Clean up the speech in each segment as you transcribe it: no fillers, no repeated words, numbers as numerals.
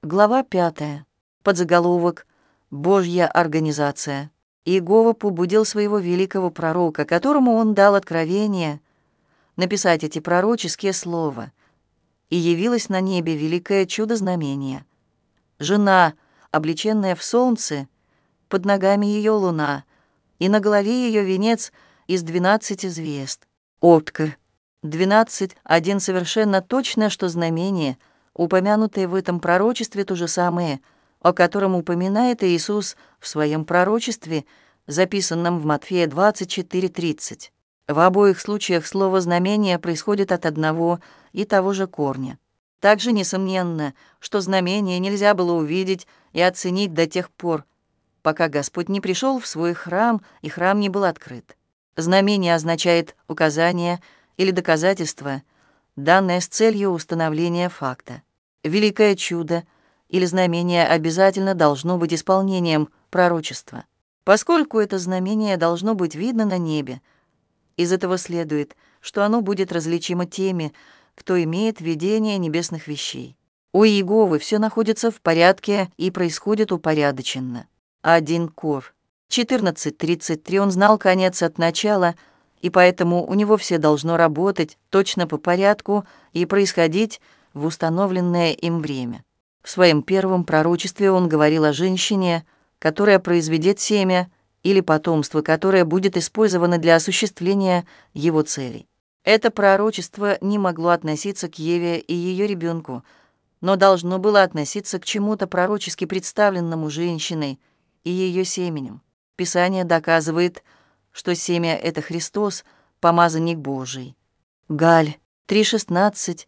Глава 5. Подзаголовок «Божья организация». Иегова побудил своего великого пророка, которому он дал откровение, написать эти пророческие слова. «И явилось на небе великое чудо-знамение. Жена, облеченная в солнце, под ногами ее луна, и на голове ее венец из 12 звезд». Отка. 12, один совершенно точно, что знамение, упомянутое в этом пророчестве, то же самое, о котором упоминает Иисус в своем пророчестве, записанном в Матфея 24:30. В обоих случаях слово «знамение» происходит от одного и того же корня. Также несомненно, что знамение нельзя было увидеть и оценить до тех пор, пока Господь не пришел в свой храм, и храм не был открыт. Знамение означает указание или доказательство, данное с целью установления факта. Великое чудо или знамение обязательно должно быть исполнением пророчества. Поскольку это знамение должно быть видно на небе, из этого следует, что оно будет различимо теми, кто имеет видение небесных вещей. У Иеговы все находится в порядке и происходит упорядоченно. 1 Кор. 14:33 он знал конец от начала, и поэтому у него все должно работать точно по порядку и происходить в установленное им время. В своем первом пророчестве он говорил о женщине, которая произведет семя или потомство, которое будет использовано для осуществления его целей. Это пророчество не могло относиться к Еве и ее ребенку, но должно было относиться к чему-то пророчески представленному женщиной и ее семенем. Писание доказывает, что семя — это Христос, помазанник Божий. Галь 3:16,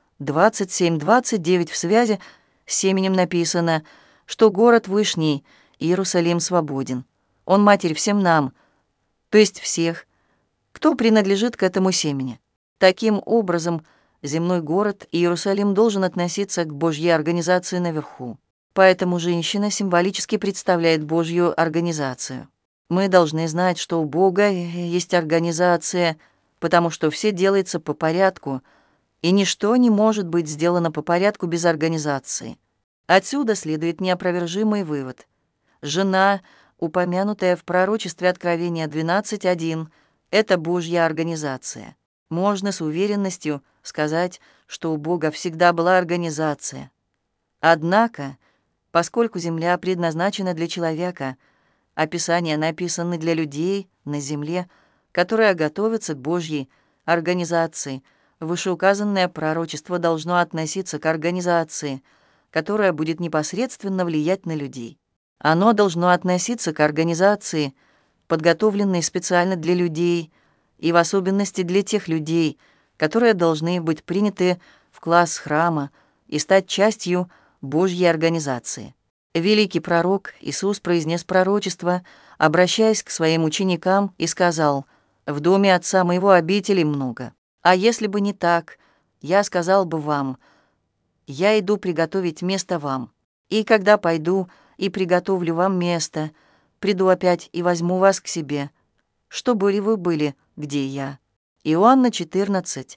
27-29 в связи с семенем написано, что город Вышний, Иерусалим, свободен. Он матерь всем нам, то есть всех, кто принадлежит к этому семени. Таким образом, земной город Иерусалим должен относиться к Божьей организации наверху. Поэтому женщина символически представляет Божью организацию. Мы должны знать, что у Бога есть организация, потому что все делается по порядку, и ничто не может быть сделано по порядку без организации. Отсюда следует неопровержимый вывод. Жена, упомянутая в пророчестве Откровения 12:1, это Божья организация. Можно с уверенностью сказать, что у Бога всегда была организация. Однако, поскольку земля предназначена для человека, а Писания написаны для людей на земле, которые готовятся к Божьей организации, вышеуказанное пророчество должно относиться к организации, которая будет непосредственно влиять на людей. Оно должно относиться к организации, подготовленной специально для людей, и в особенности для тех людей, которые должны быть приняты в класс храма и стать частью Божьей организации. Великий пророк Иисус произнес пророчество, обращаясь к своим ученикам, и сказал: «В доме Отца моего обителей много. А если бы не так, я сказал бы вам: я иду приготовить место вам. И когда пойду и приготовлю вам место, приду опять и возьму вас к себе, чтобы вы были, где я». Иоанна 14,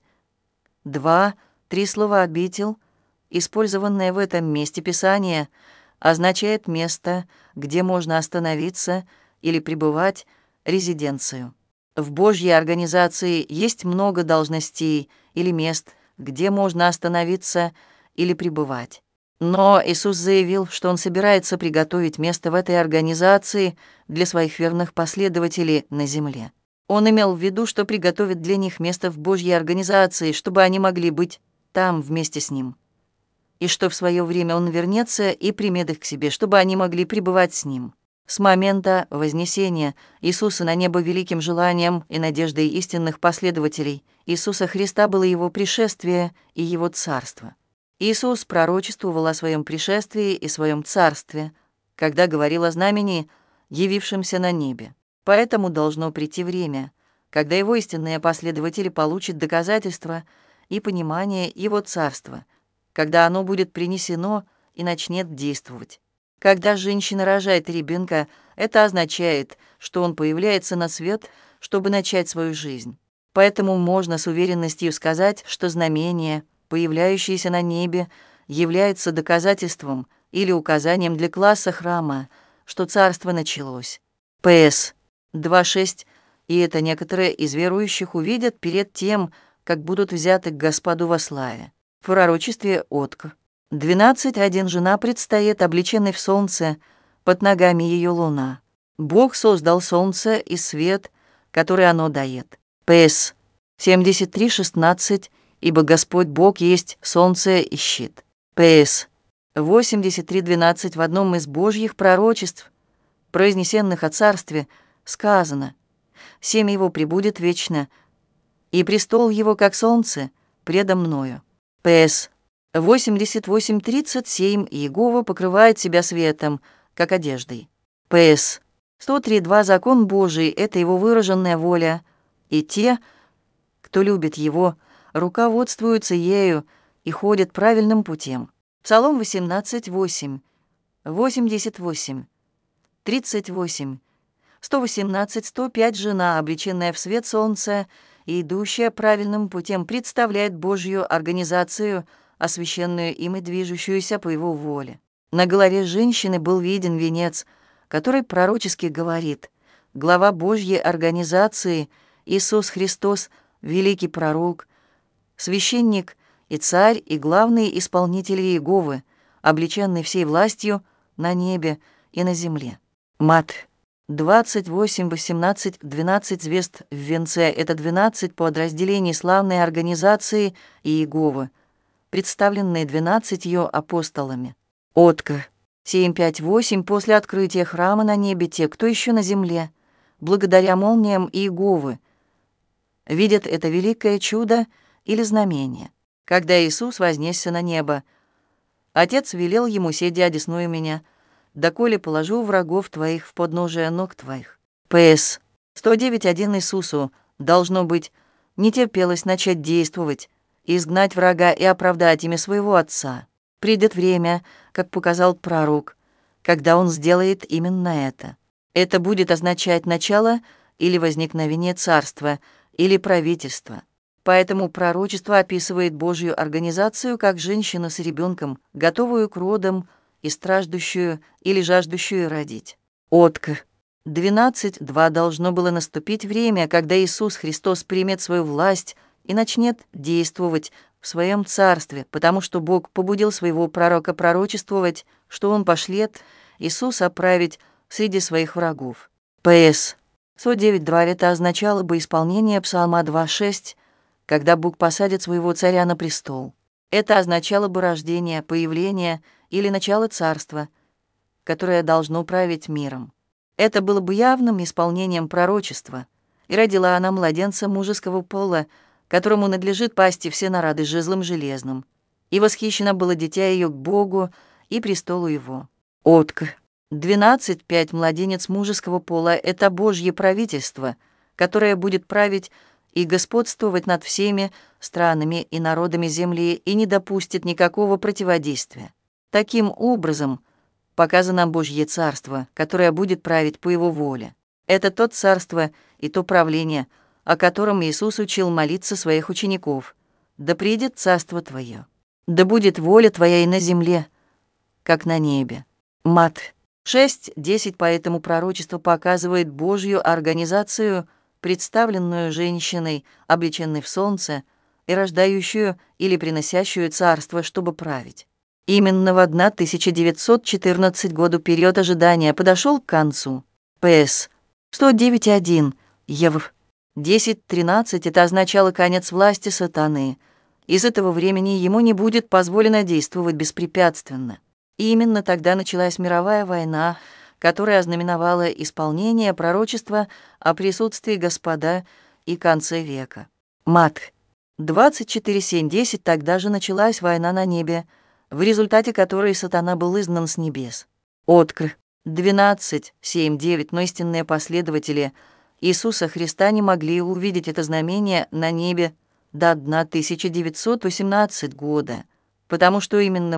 2, 3 слова «обитель», использованное в этом месте Писания, означает место, где можно остановиться или пребывать, резиденцию. В Божьей организации есть много должностей или мест, где можно остановиться или пребывать. Но Иисус заявил, что Он собирается приготовить место в этой организации для своих верных последователей на земле. Он имел в виду, что приготовит для них место в Божьей организации, чтобы они могли быть там вместе с Ним. И что в свое время Он вернется и примет их к себе, чтобы они могли пребывать с Ним. С момента вознесения Иисуса на небо великим желанием и надеждой истинных последователей Иисуса Христа было Его пришествие и Его царство. Иисус пророчествовал о Своем пришествии и Своем царстве, когда говорил о знамени, явившемся на небе. Поэтому должно прийти время, когда Его истинные последователи получат доказательства и понимание Его царства, когда оно будет принесено и начнет действовать. Когда женщина рожает ребенка, это означает, что он появляется на свет, чтобы начать свою жизнь. Поэтому можно с уверенностью сказать, что знамение, появляющееся на небе, является доказательством или указанием для класса храма, что царство началось. П.С. 2.6. И это некоторые из верующих увидят перед тем, как будут взяты к Господу во славе. В пророчестве Отк. 12.1. Жена предстоит, облеченной в солнце, под ногами ее луна. Бог создал солнце и свет, который оно дает. П.С. 73.16. Ибо Господь Бог есть солнце и щит. П.С. 83.12. В одном из Божьих пророчеств, произнесенных о царстве, сказано: «Семя его пребудет вечно, и престол его, как солнце, предо мною». П.С. 88.37. Иегова покрывает себя светом, как одеждой. П.С. 103.2. Закон Божий — это его выраженная воля, и те, кто любит его, руководствуются ею и ходят правильным путем. Псалом 18.8, 88, 38, 118, 105. Жена, облеченная в свет солнца и идущая правильным путем, представляет Божью организацию, освященную им и движущуюся по его воле. На голове женщины был виден венец, который пророчески говорит: глава Божьей организации Иисус Христос, великий пророк, священник и царь, и главный исполнитель Иеговы, облеченный всей властью на небе и на земле. Мат 28, 18, 12 звезд в венце — это 12 подразделений славной организации Иеговы, представленные 12 апостолами. Отка 7, 5, 8. После открытия храма на небе те, кто еще на земле, благодаря молниям Иеговы, видят это великое чудо или знамение. Когда Иисус вознесся на небо, Отец велел ему: «Седи одесную меня, доколе положу врагов твоих в подножие ног твоих». П.С. 109.1. Иисусу, должно быть, не терпелось начать действовать, изгнать врага и оправдать имя своего Отца. Придет время, как показал пророк, когда он сделает именно это. Это будет означать начало или возникновение царства, или правительства. Поэтому пророчество описывает Божью организацию как женщину с ребенком, готовую к родам и страждущую или жаждущую родить. Отка 12.2. Должно было наступить время, когда Иисус Христос примет свою власть и начнет действовать в своем царстве, потому что Бог побудил своего пророка пророчествовать, что он пошлет Иисуса править среди своих врагов. П.С. 109.2. Это означало бы исполнение Псалма 2.6, когда Бог посадит своего царя на престол. Это означало бы рождение, появление или начало царства, которое должно править миром. Это было бы явным исполнением пророчества, и родила она младенца мужеского пола, которому надлежит пасти все народы жезлом железным. И восхищено было дитя ее к Богу и престолу его. Отка 12.5. Младенец мужеского пола — это Божье правительство, которое будет править и господствовать над всеми странами и народами земли и не допустит никакого противодействия. Таким образом показано Божье царство, которое будет править по его воле. Это то царство и то правление, о котором Иисус учил молиться своих учеников: «Да придет царство Твое, да будет воля Твоя и на земле, как на небе». Мат 6.10. Поэтому пророчество показывает Божью организацию, представленную женщиной, облеченной в солнце, и рождающую или приносящую царство, чтобы править. Именно в 1914 году период ожидания подошел к концу. П.С. 109.1. Ев. 10.13. Это означало конец власти сатаны. И с этого времени ему не будет позволено действовать беспрепятственно. И именно тогда началась мировая война, которая ознаменовала исполнение пророчества о присутствии Господа и конце века. Мат 24.7-10. Тогда же началась война на небе, в результате которой сатана был изгнан с небес. Откр 12.7-9. Но истинные последователи Иисуса Христа не могли увидеть это знамение на небе до 1918 года, потому что именно в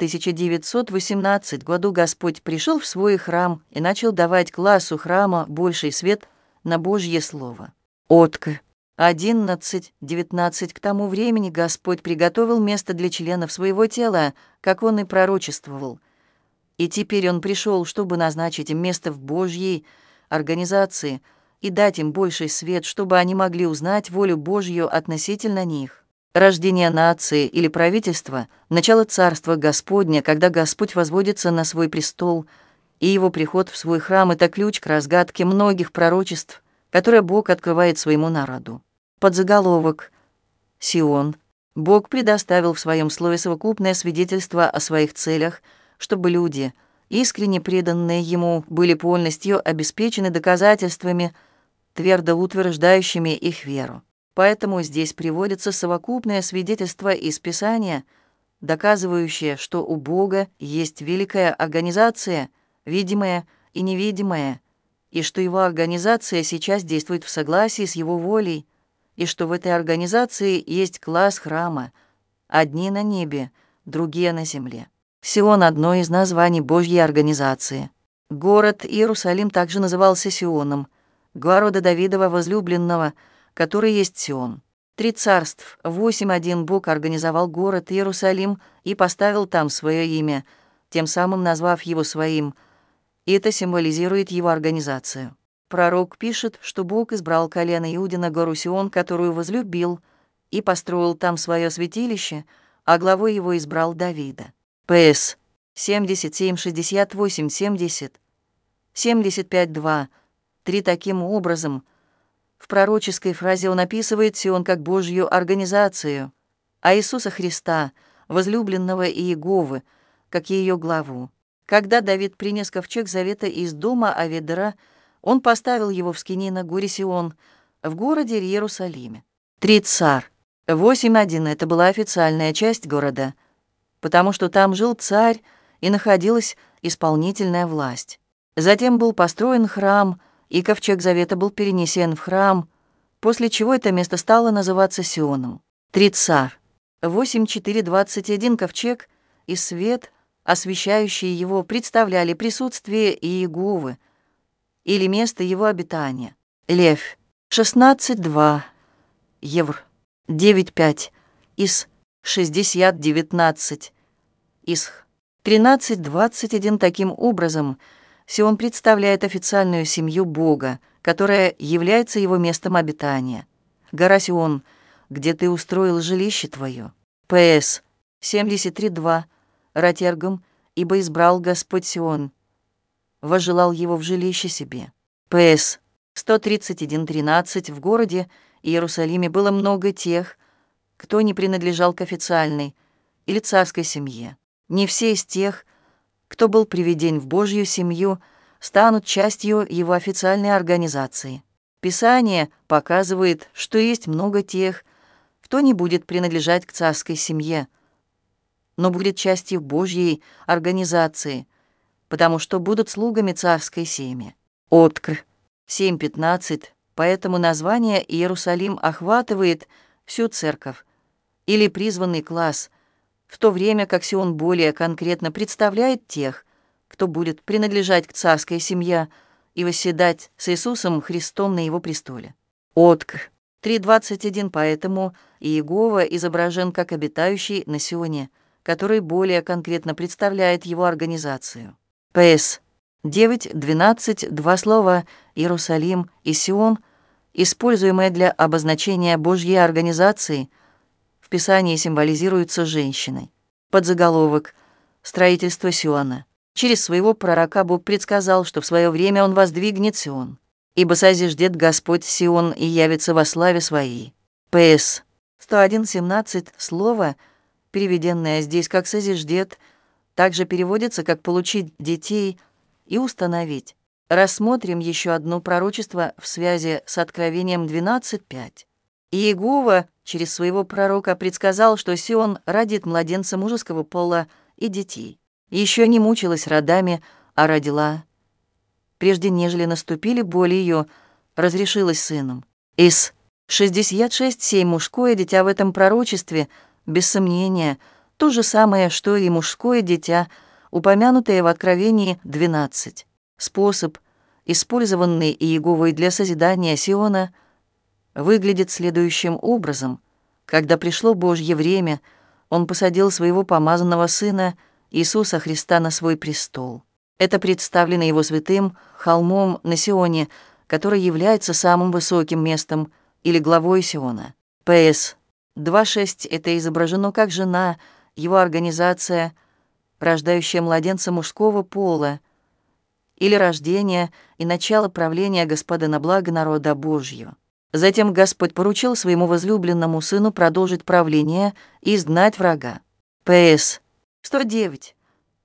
1918 году Господь пришел в свой храм и начал давать классу храма больший свет на Божье Слово. Отка 11:19. К тому времени Господь приготовил место для членов своего тела, как Он и пророчествовал. И теперь Он пришел, чтобы назначить им место в Божьей организации и дать им больший свет, чтобы они могли узнать волю Божью относительно них. Рождение нации или правительства, начало Царства Господня, когда Господь возводится на свой престол, и Его приход в свой храм — это ключ к разгадке многих пророчеств, которые Бог открывает своему народу. Подзаголовок. Сион. Бог предоставил в своем слове совокупное свидетельство о своих целях, чтобы люди, искренне преданные Ему, были полностью обеспечены доказательствами, твердо утверждающими их веру. Поэтому здесь приводится совокупное свидетельство из Писания, доказывающее, что у Бога есть великая организация, видимая и невидимая, и что Его организация сейчас действует в согласии с Его волей, и что в этой организации есть класс храма, одни на небе, другие на земле. Сион — одно из названий Божьей организации. Город Иерусалим также назывался Сионом, города Давидова возлюбленного, который есть Сион. 3 царств, 8:1. Бог организовал город Иерусалим и поставил там свое имя, тем самым назвав его своим, и это символизирует его организацию. Пророк пишет, что Бог избрал колено Иудина гору Сион, которую возлюбил, и построил там свое святилище, а главой его избрал Давида. П.С. 77, 68, 70, 75:2. 3. Таким образом, в пророческой фразе он описывает Сион как Божью организацию, а Иисуса Христа, возлюбленного Иеговы, как ее главу. Когда Давид принес ковчег завета из дома Аведера, он поставил его в скинии на горе Сион, в городе Иерусалиме. 3 царь. 8:1. Это была официальная часть города, потому что там жил царь и находилась исполнительная власть. Затем был построен храм, и ковчег завета был перенесен в храм, после чего это место стало называться Сионом. 3 царь. 8:4-21. Ковчег и свет, освещающие его, представляли присутствие Иеговы или место его обитания. Лев. 16:2. Евр. 9:5. Ис. 60:19. Исх. 13:21. Таким образом, Сион представляет официальную семью Бога, которая является его местом обитания. Гора Сион, где ты устроил жилище твое. П.С. 73:2. Ратергом, ибо избрал Господь Сион, возжелал его в жилище себе. П.С. 131:13. В городе Иерусалиме было много тех, кто не принадлежал к официальной или царской семье. Не все из тех, кто был приведен в Божью семью, станут частью его официальной организации. Писание показывает, что есть много тех, кто не будет принадлежать к царской семье, но будет частью Божьей организации, потому что будут слугами царской семьи. Откр. 7:15. Поэтому название Иерусалим охватывает всю церковь или призванный класс, в то время как Сион более конкретно представляет тех, кто будет принадлежать к царской семье и восседать с Иисусом Христом на его престоле. Откр. 3:21. Поэтому Иегова изображен как обитающий на Сионе, который более конкретно представляет его организацию. П.С. 9:12. 2 слова «Иерусалим» и «Сион», используемые для обозначения Божьей организации, в Писании символизируются женщиной. Подзаголовок. Строительство Сиона. Через своего пророка Бог предсказал, что в свое время он воздвигнет Сион. «Ибо созиждет Господь Сион и явится во славе своей». П.С. 101:17. Слово, переведенное здесь как «созиждет», также переводится как «получить детей» и «установить». Рассмотрим еще одно пророчество в связи с Откровением 12:5. Иегова через своего пророка предсказал, что Сион родит младенца мужеского пола и детей. Еще не мучилась родами, а родила. Прежде нежели наступили боли ее, разрешилась сыном. Ис 66:7. Мужское дитя в этом пророчестве, без сомнения, то же самое, что и мужское дитя, упомянутое в Откровении 12. Способ, использованный Иеговой для созидания Сиона, выглядит следующим образом. Когда пришло Божье время, Он посадил своего помазанного Сына Иисуса Христа на свой престол. Это представлено Его святым холмом на Сионе, который является самым высоким местом или главой Сиона. П.С. 2.6 это изображено как жена, его организация, рождающая младенца мужского пола, или рождение и начало правления Господа на благо народа Божьего. Затем Господь поручил своему возлюбленному сыну продолжить правление и изгнать врага. П.С. 109.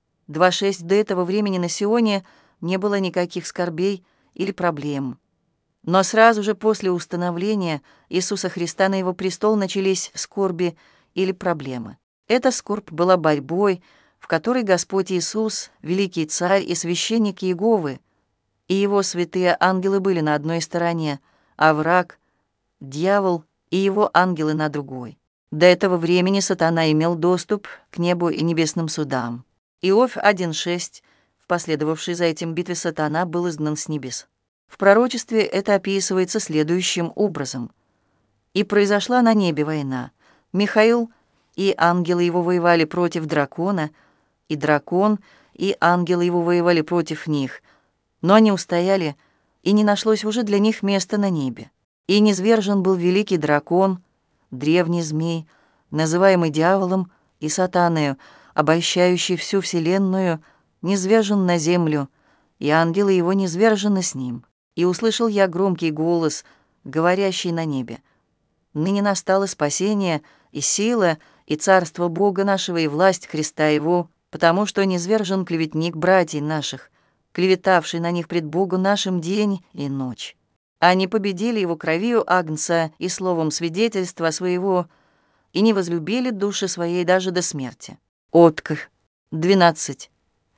2.6 до этого времени на Сионе не было никаких скорбей или проблем. Но сразу же после установления Иисуса Христа на его престол начались скорби или проблемы. Эта скорбь была борьбой, в которой Господь Иисус, великий царь и священник Иеговы, и его святые ангелы были на одной стороне, а враг, дьявол и его ангелы на другой. До этого времени сатана имел доступ к небу и небесным судам. Иов 1.6, в последовавшей за этим битве сатана был изгнан с небес. В пророчестве это описывается следующим образом. «И произошла на небе война. Михаил и ангелы его воевали против дракона, и дракон и ангелы его воевали против них. Но они устояли, и не нашлось уже для них места на небе. И низвержен был великий дракон, древний змей, называемый дьяволом и сатаною, обольщающий всю вселенную, низвержен на землю, и ангелы его низвержены с ним. И услышал я громкий голос, говорящий на небе: ныне настало спасение и сила, и царство Бога нашего, и власть Христа Его, потому что низвержен клеветник братьев наших, клеветавший на них пред Богом нашим день и ночь. Они победили его кровью агнца и словом свидетельства своего, и не возлюбили души своей даже до смерти». Отках 12.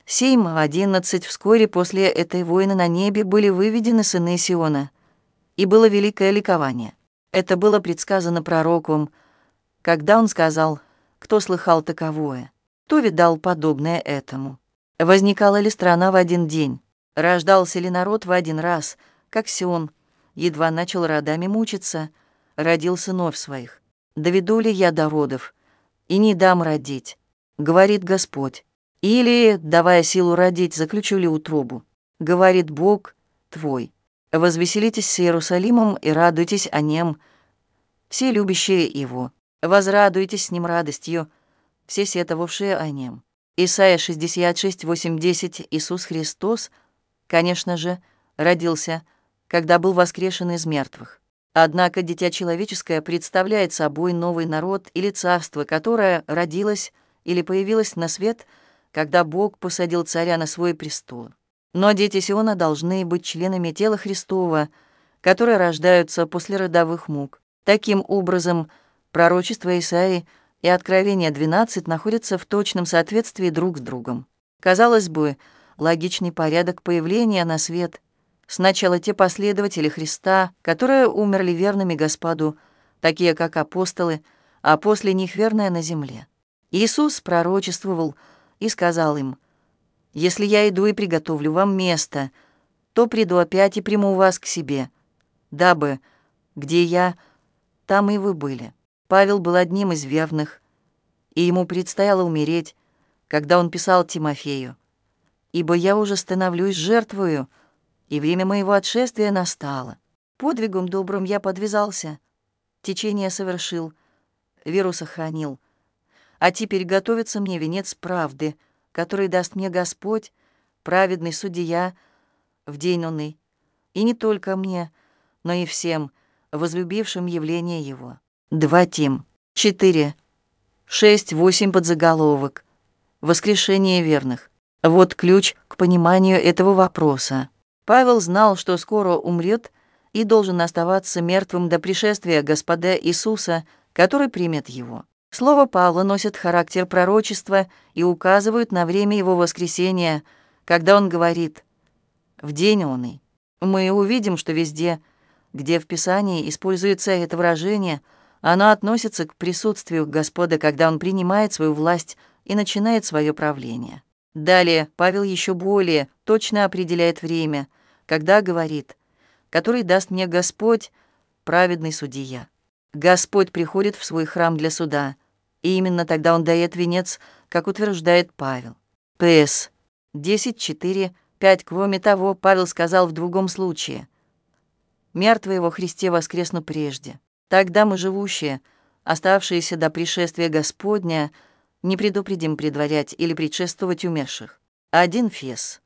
7:11 вскоре после этой войны на небе были выведены сыны Сиона, и было великое ликование. Это было предсказано пророком, когда он сказал: «Кто слыхал таковое? Кто видал подобное этому? Возникала ли страна в один день? Рождался ли народ в один раз, как Сион едва начал родами мучиться, родил сынов своих? Доведу ли я до родов, и не дам родить, говорит Господь. Или, давая силу родить, заключу ли утробу, говорит Бог твой. Возвеселитесь с Иерусалимом и радуйтесь о нем, все любящие его. Возрадуйтесь с ним радостью, все сетовавшие о нем». Исайя 66:8-10. Иисус Христос, конечно же, родился, когда был воскрешен из мертвых. Однако дитя человеческое представляет собой новый народ или царство, которое родилось или появилось на свет, когда Бог посадил царя на свой престол. Но дети Сиона должны быть членами тела Христова, которые рождаются после родовых мук. Таким образом, пророчество Исаии и Откровение 12 находятся в точном соответствии друг с другом. Казалось бы, логичный порядок появления на свет. Сначала те последователи Христа, которые умерли верными Господу, такие как апостолы, а после них верные на земле. Иисус пророчествовал и сказал им: «Если я иду и приготовлю вам место, то приду опять и приму вас к себе, дабы, где я, там и вы были». Павел был одним из верных, и ему предстояло умереть, когда он писал Тимофею: «Ибо я уже становлюсь жертвою, и время моего отшествия настало. Подвигом добрым я подвязался, течение совершил, веру сохранил. А теперь готовится мне венец правды, который даст мне Господь, праведный судья, в день онный, и не только мне, но и всем, возлюбившим явление Его». 2 Тим 4, 6, 8 подзаголовок. Воскрешение верных. Вот ключ к пониманию этого вопроса. Павел знал, что скоро умрет и должен оставаться мертвым до пришествия Господа Иисуса, который примет его. Слово Павла носит характер пророчества и указывают на время его воскресения, когда он говорит «в день оный». Мы увидим, что везде, где в Писании используется это выражение, оно относится к присутствию Господа, когда Он принимает свою власть и начинает свое правление. Далее Павел еще более точно определяет время, когда говорит: «который даст мне Господь, праведный судья. Господь приходит в свой храм для суда, и именно тогда Он дает венец, как утверждает Павел. П.С. 10:4-5. Кроме того, Павел сказал в другом случае: «Мертвые во Христе воскресну прежде. Тогда мы, живущие, оставшиеся до пришествия Господня, не предупредим предварять или предшествовать умерших». 1 Фес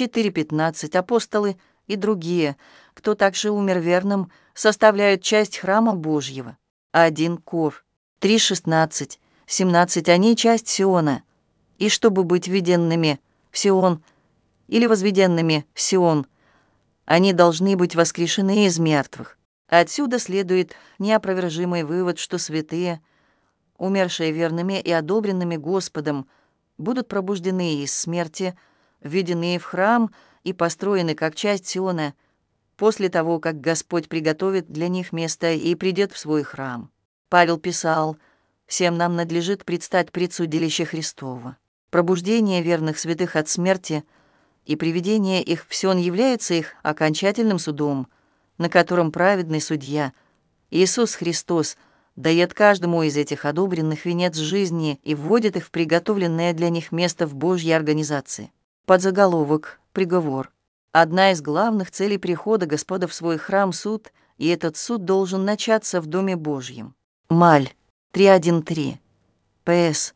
4:15. Апостолы и другие, кто также умер верным, составляют часть храма Божьего. 1 Кор 3:16, 17. Они часть Сиона, и чтобы быть введенными в Сион или возведенными в Сион, они должны быть воскрешены из мертвых. Отсюда следует неопровержимый вывод, что святые, умершие верными и одобренными Господом, будут пробуждены из смерти, введены в храм и построены как часть Сиона после того, как Господь приготовит для них место и придет в свой храм. Павел писал: «Всем нам надлежит предстать пред судилище Христово». Пробуждение верных святых от смерти и приведение их в Сион является их окончательным судом, на котором праведный судья Иисус Христос дает каждому из этих одобренных венец жизни и вводит их в приготовленное для них место в Божьей организации. Подзаголовок «Приговор». Одна из главных целей прихода Господа в свой храм — суд, и этот суд должен начаться в Доме Божьем. Маль 3:1-3. П.С.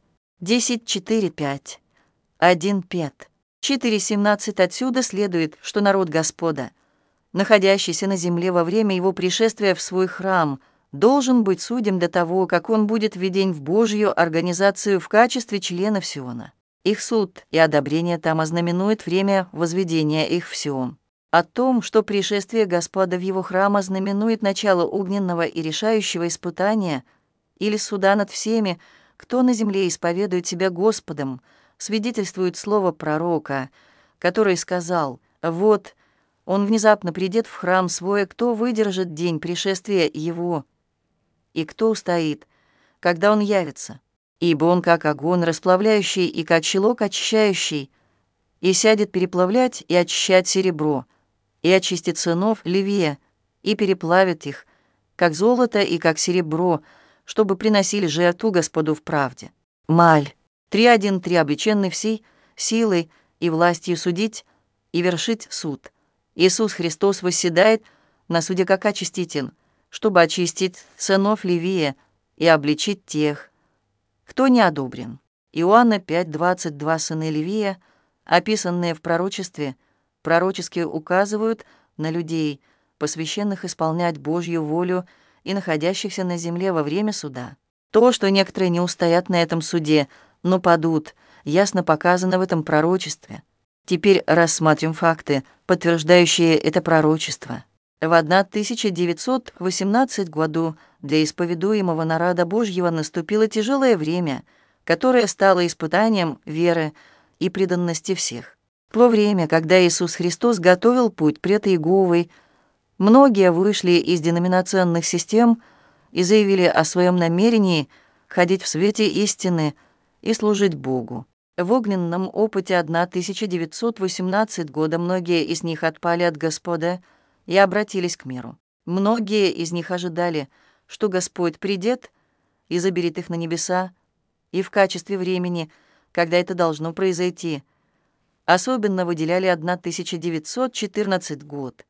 10:4-5. 1 Пет 4:17. Отсюда следует, что народ Господа, находящийся на земле во время его пришествия в свой храм, должен быть судим до того, как он будет введен в Божью организацию в качестве членов Сиона. Их суд и одобрение там ознаменует время возведения их в Сион. О том, что пришествие Господа в его храм ознаменует начало огненного и решающего испытания или суда над всеми, кто на земле исповедует себя Господом, свидетельствует слово пророка, который сказал: «Вот, он внезапно придет в храм свой, кто выдержит день пришествия его, и кто устоит, когда он явится. Ибо он как огонь расплавляющий и как щелок очищающий, и сядет переплавлять и очищать серебро, и очистит сынов Левия, и переплавит их, как золото и как серебро, чтобы приносили жертву Господу в правде». Маль 3:1-3. Облеченный всей силой и властью судить и вершить суд. Иисус Христос восседает на суде как очиститель, чтобы очистить сынов Левия и обличить тех, кто не одобрен. Иоанна 5:22. Сыны Левия, описанные в пророчестве, пророчески указывают на людей, посвященных исполнять Божью волю и находящихся на земле во время суда. То, что некоторые не устоят на этом суде, но падут, ясно показано в этом пророчестве. Теперь рассмотрим факты, подтверждающие это пророчество. В 1918 году для исповедуемого народа Божьего наступило тяжелое время, которое стало испытанием веры и преданности всех. В то время, когда Иисус Христос готовил путь пред Иеговой, многие вышли из деноминационных систем и заявили о своем намерении ходить в свете истины и служить Богу. В огненном опыте 1918 года многие из них отпали от Господа и обратились к миру. Многие из них ожидали, что Господь придет и заберет их на небеса, и в качестве времени, когда это должно произойти. Особенно выделяли 1914 год.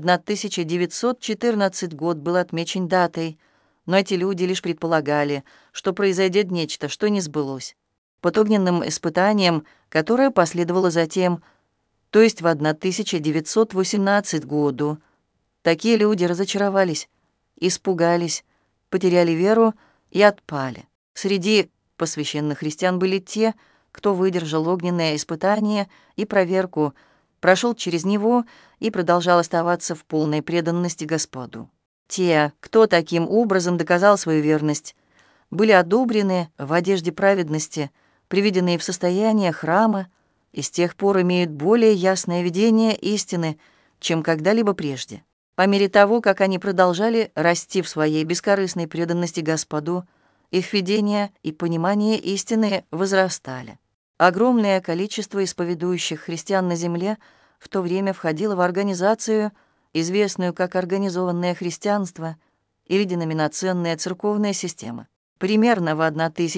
1914 год был отмечен датой, но эти люди лишь предполагали, что произойдет нечто, что не сбылось. Под огненным испытанием, которое последовало затем, то есть в 1918 году, такие люди разочаровались, испугались, потеряли веру и отпали. Среди посвященных христиан были те, кто выдержал огненное испытание и проверку, прошел через него и продолжал оставаться в полной преданности Господу. Те, кто таким образом доказал свою верность, были одобрены в одежде праведности, приведенные в состояние храма, и с тех пор имеют более ясное видение истины, чем когда-либо прежде. По мере того, как они продолжали расти в своей бескорыстной преданности Господу, их видение и понимание истины возрастали. Огромное количество исповедующих христиан на земле в то время входило в организацию, известную как организованное христианство, или деноминационная церковная система. Примерно в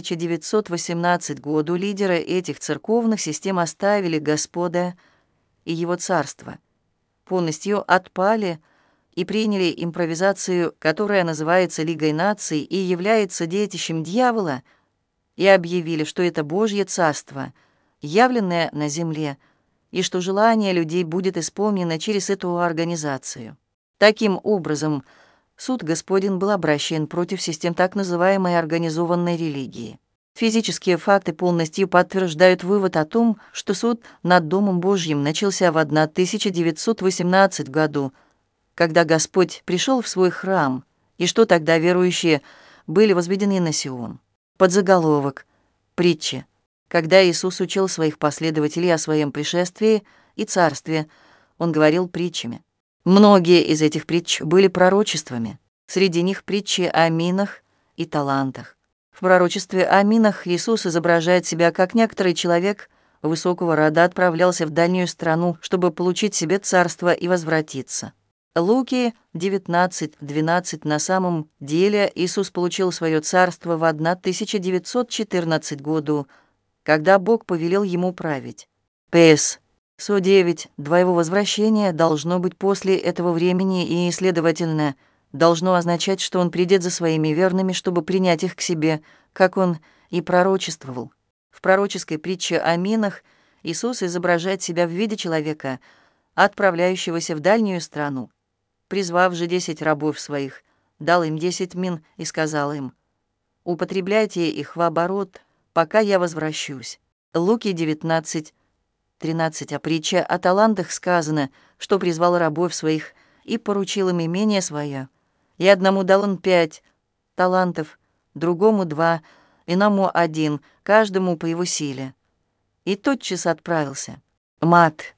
1918 году лидеры этих церковных систем оставили Господа и Его Царство, полностью отпали и приняли импровизацию, которая называется Лигой наций и является детищем дьявола, и объявили, что это Божье Царство, явленное на земле, и что желание людей будет исполнено через эту организацию. Таким образом, суд Господень был обращен против систем так называемой организованной религии. Физические факты полностью подтверждают вывод о том, что суд над Домом Божьим начался в 1918 году, когда Господь пришел в свой храм, и что тогда верующие были возведены на Сион. Подзаголовок. Притчи. Когда Иисус учил своих последователей о своем пришествии и царстве, Он говорил притчами. Многие из этих притч были пророчествами. Среди них притчи о минах и талантах. В пророчестве о минах Иисус изображает себя как некоторый человек высокого рода отправлялся в дальнюю страну, чтобы получить себе царство и возвратиться. Луки 19:12. На самом деле Иисус получил свое царство в 1914 году, когда Бог повелел ему править. П.С. Со-9. До его возвращения должно быть после этого времени и, следовательно, должно означать, что он придет за своими верными, чтобы принять их к себе, как он и пророчествовал. В пророческой притче о минах Иисус изображает себя в виде человека, отправляющегося в дальнюю страну. Призвав же 10 рабов своих, дал им 10 мин и сказал им: «Употребляйте их в оборот, пока я возвращусь». Луки 19:13. О притче о талантах сказано, что призвал рабов своих и поручил им имение свое. И одному дал он 5 талантов, другому 2, иному 1, каждому по его силе. И тотчас отправился. Мат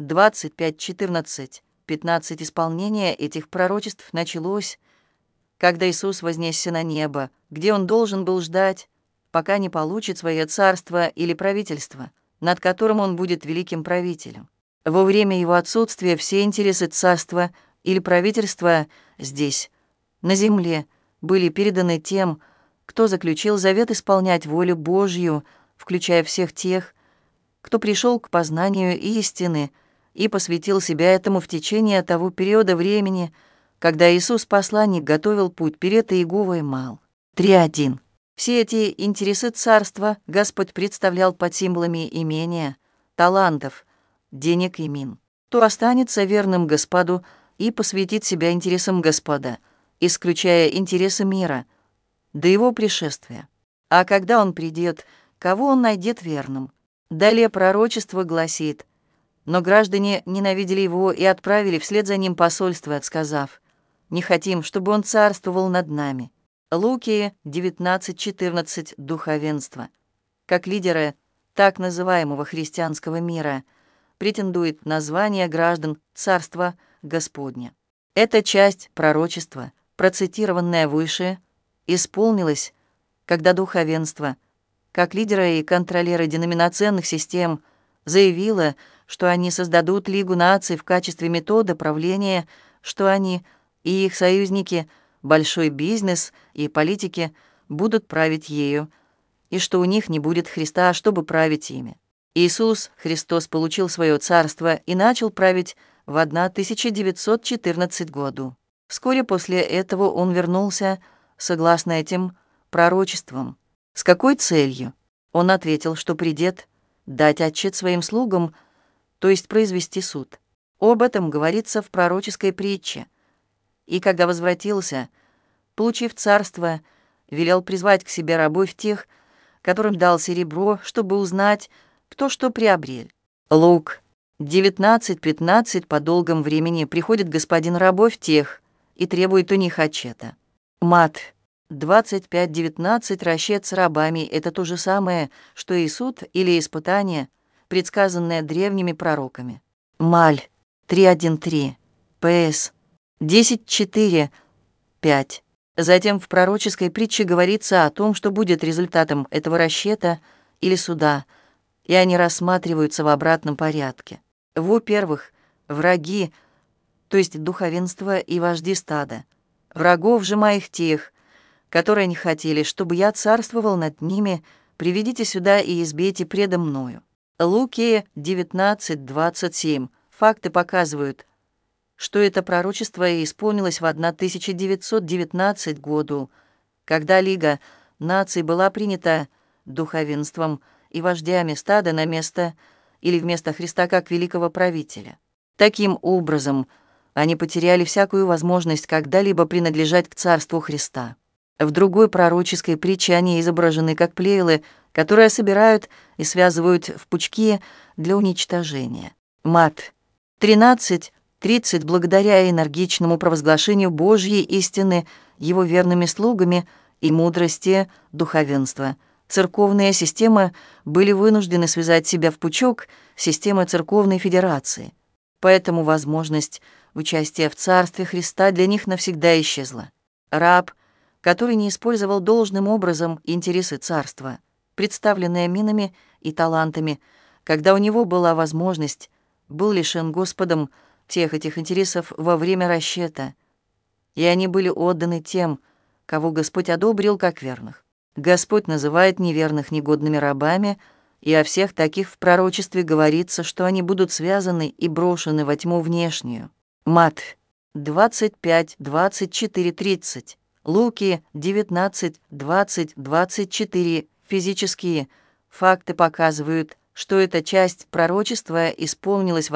25:14-15. Исполнение этих пророчеств началось, когда Иисус вознесся на небо, где он должен был ждать, пока не получит свое царство или правительство, над которым он будет великим правителем. Во время его отсутствия все интересы царства или правительства здесь, на земле, были переданы тем, кто заключил завет исполнять волю Божью, включая всех тех, кто пришел к познанию истины и посвятил себя этому в течение того периода времени, когда Иисус, посланник, готовил путь перед Иеговой Мал. 3.1. Все эти интересы царства Господь представлял под символами имения, талантов, денег и мин. Кто останется верным Господу и посвятит себя интересам Господа, исключая интересы мира, до его пришествия. А когда он придет, кого он найдет верным? Далее пророчество гласит: «Но граждане ненавидели его и отправили вслед за ним посольство, сказав: не хотим, чтобы он царствовал над нами». Луки 19:14. Духовенство. Как лидеры так называемого христианского мира претендует на звание граждан Царства Господня. Эта часть пророчества, процитированная выше, исполнилась, когда духовенство, как лидеры и контролеры деноминационных систем, заявило, что они создадут Лигу наций в качестве метода правления, что они и их союзники, большой бизнес и политики, будут править ею, и что у них не будет Христа, чтобы править ими. Иисус Христос получил свое царство и начал править в 1914 году. Вскоре после этого он вернулся, согласно этим пророчествам. С какой целью? Он ответил, что придет дать отчет своим слугам, то есть произвести суд. Об этом говорится в пророческой притче. И когда возвратился, получив царство, велел призвать к себе рабов тех, которым дал серебро, чтобы узнать, кто что приобрел. Лук 19:15. По долгом времени приходит господин рабов тех и требует у них отчета. Мат 25:19. Расчет с рабами — это то же самое, что и суд или испытание, предсказанное древними пророками. Маль 3:1-3. П.С. 10:4-5. Затем в пророческой притче говорится о том, что будет результатом этого расчета или суда, и они рассматриваются в обратном порядке. Во-первых, враги, то есть духовенство и вожди стада. Врагов же моих тех, которые не хотели, чтобы я царствовал над ними, приведите сюда и избейте предо мною». Луки 19:27. Факты показывают, что это пророчество исполнилось в 1919 году, когда Лига наций была принята духовенством и вождями стада на место или вместо Христа как великого правителя. Таким образом, они потеряли всякую возможность когда-либо принадлежать к царству Христа. В другой пророческой притче они изображены как плевелы, которые собирают и связывают в пучки для уничтожения. Мат 13:30. Благодаря энергичному провозглашению Божьей истины его верными слугами и мудрости духовенства, церковные системы были вынуждены связать себя в пучок системы церковной федерации. Поэтому возможность участия в Царстве Христа для них навсегда исчезла. Раб, который не использовал должным образом интересы царства, представленные минами и талантами, когда у него была возможность, был лишен Господом всех этих интересов во время расчета, и они были отданы тем, кого Господь одобрил как верных. Господь называет неверных негодными рабами, и о всех таких в пророчестве говорится, что они будут связаны и брошены во тьму внешнюю. Мат 25:24-30. Луки 19:20-24. Физические факты показывают, что эта часть пророчества исполнилась в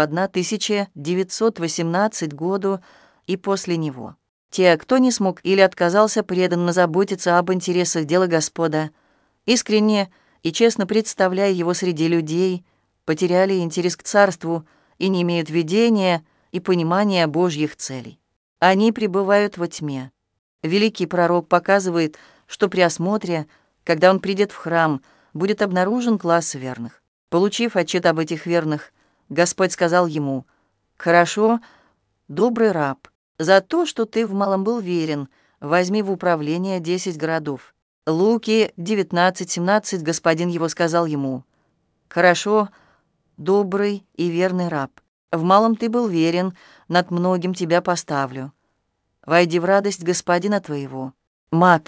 1918 году и после него. Те, кто не смог или отказался преданно заботиться об интересах дела Господа, искренне и честно представляя его среди людей, потеряли интерес к царству и не имеют видения и понимания Божьих целей. Они пребывают во тьме. Великий пророк показывает, что при осмотре, когда он придет в храм, будет обнаружен класс верных. Получив отчет об этих верных, Господь сказал ему: «Хорошо, добрый раб, за то, что ты в малом был верен, возьми в управление 10 городов». Луки 19:17. Господин его сказал ему: «Хорошо, добрый и верный раб, в малом ты был верен, над многим тебя поставлю. Войди в радость господина твоего». Мат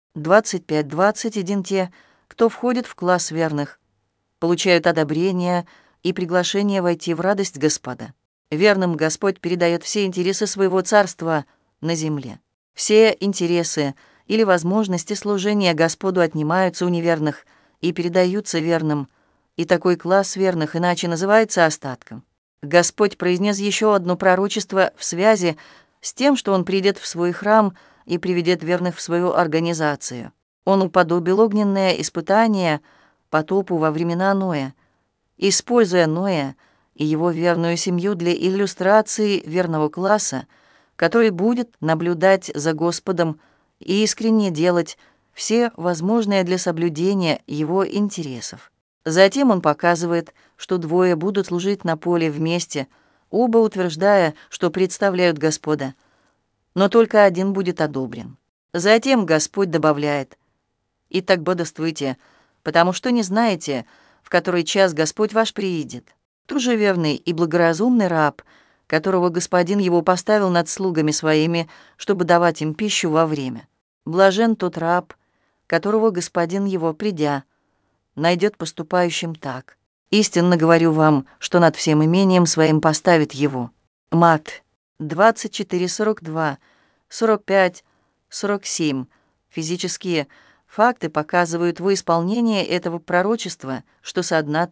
25:21. Те, кто входит в класс верных, получают одобрение и приглашение войти в радость Господа. Верным Господь передает все интересы своего царства на земле. Все интересы или возможности служения Господу отнимаются у неверных и передаются верным, и такой класс верных иначе называется остатком. Господь произнес еще одно пророчество в связи с тем, что Он придет в свой храм и приведет верных в свою организацию. Он уподобил огненное испытание потопу во времена Ноя, используя Ноя и его верную семью для иллюстрации верного класса, который будет наблюдать за Господом и искренне делать все возможное для соблюдения его интересов. Затем он показывает, что двое будут служить на поле вместе, оба утверждая, что представляют Господа, но только один будет одобрен. Затем Господь добавляет: «Итак бодрствуйте, потому что не знаете, в который час Господь ваш приидет. Тоже верный и благоразумный раб, которого господин его поставил над слугами своими, чтобы давать им пищу во время. Блажен тот раб, которого господин его, придя, найдет поступающим так. Истинно говорю вам, что над всем имением своим поставит его». Мат 24:42, 45, 47. Физические факты показывают в исполнении этого пророчества, что со дна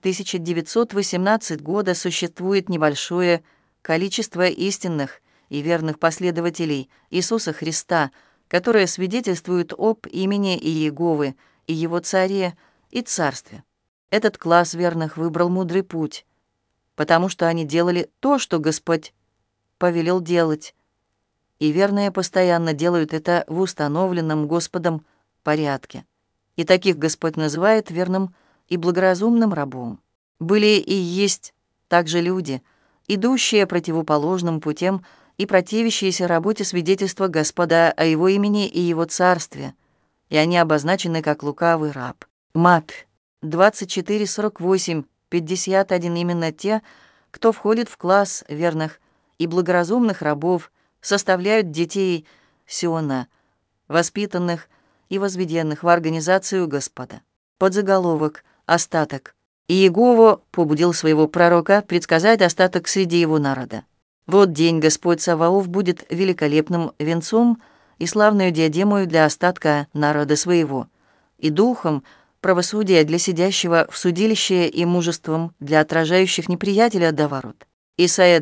1918 года существует небольшое количество истинных и верных последователей Иисуса Христа, которые свидетельствуют об имени Иеговы и его царе и царстве. Этот класс верных выбрал мудрый путь, потому что они делали то, что Господь повелел делать, и верные постоянно делают это в установленном Господом порядке. И таких Господь называет верным и благоразумным рабом. Были и есть также люди, идущие противоположным путем и противящиеся работе свидетельства Господа о его имени и его царстве, и они обозначены как лукавый раб. Мат 24:48, 51. Именно те, кто входит в класс верных и благоразумных рабов, составляют детей Сиона, воспитанных и возведенных в организацию Господа. Подзаголовок «Остаток». И Иегову побудил своего пророка предсказать остаток среди его народа. Вот день Господь Саваоф будет великолепным венцом и славную диадемою для остатка народа своего, и духом правосудия для сидящего в судилище и мужеством для отражающих неприятеля до ворот. Исайя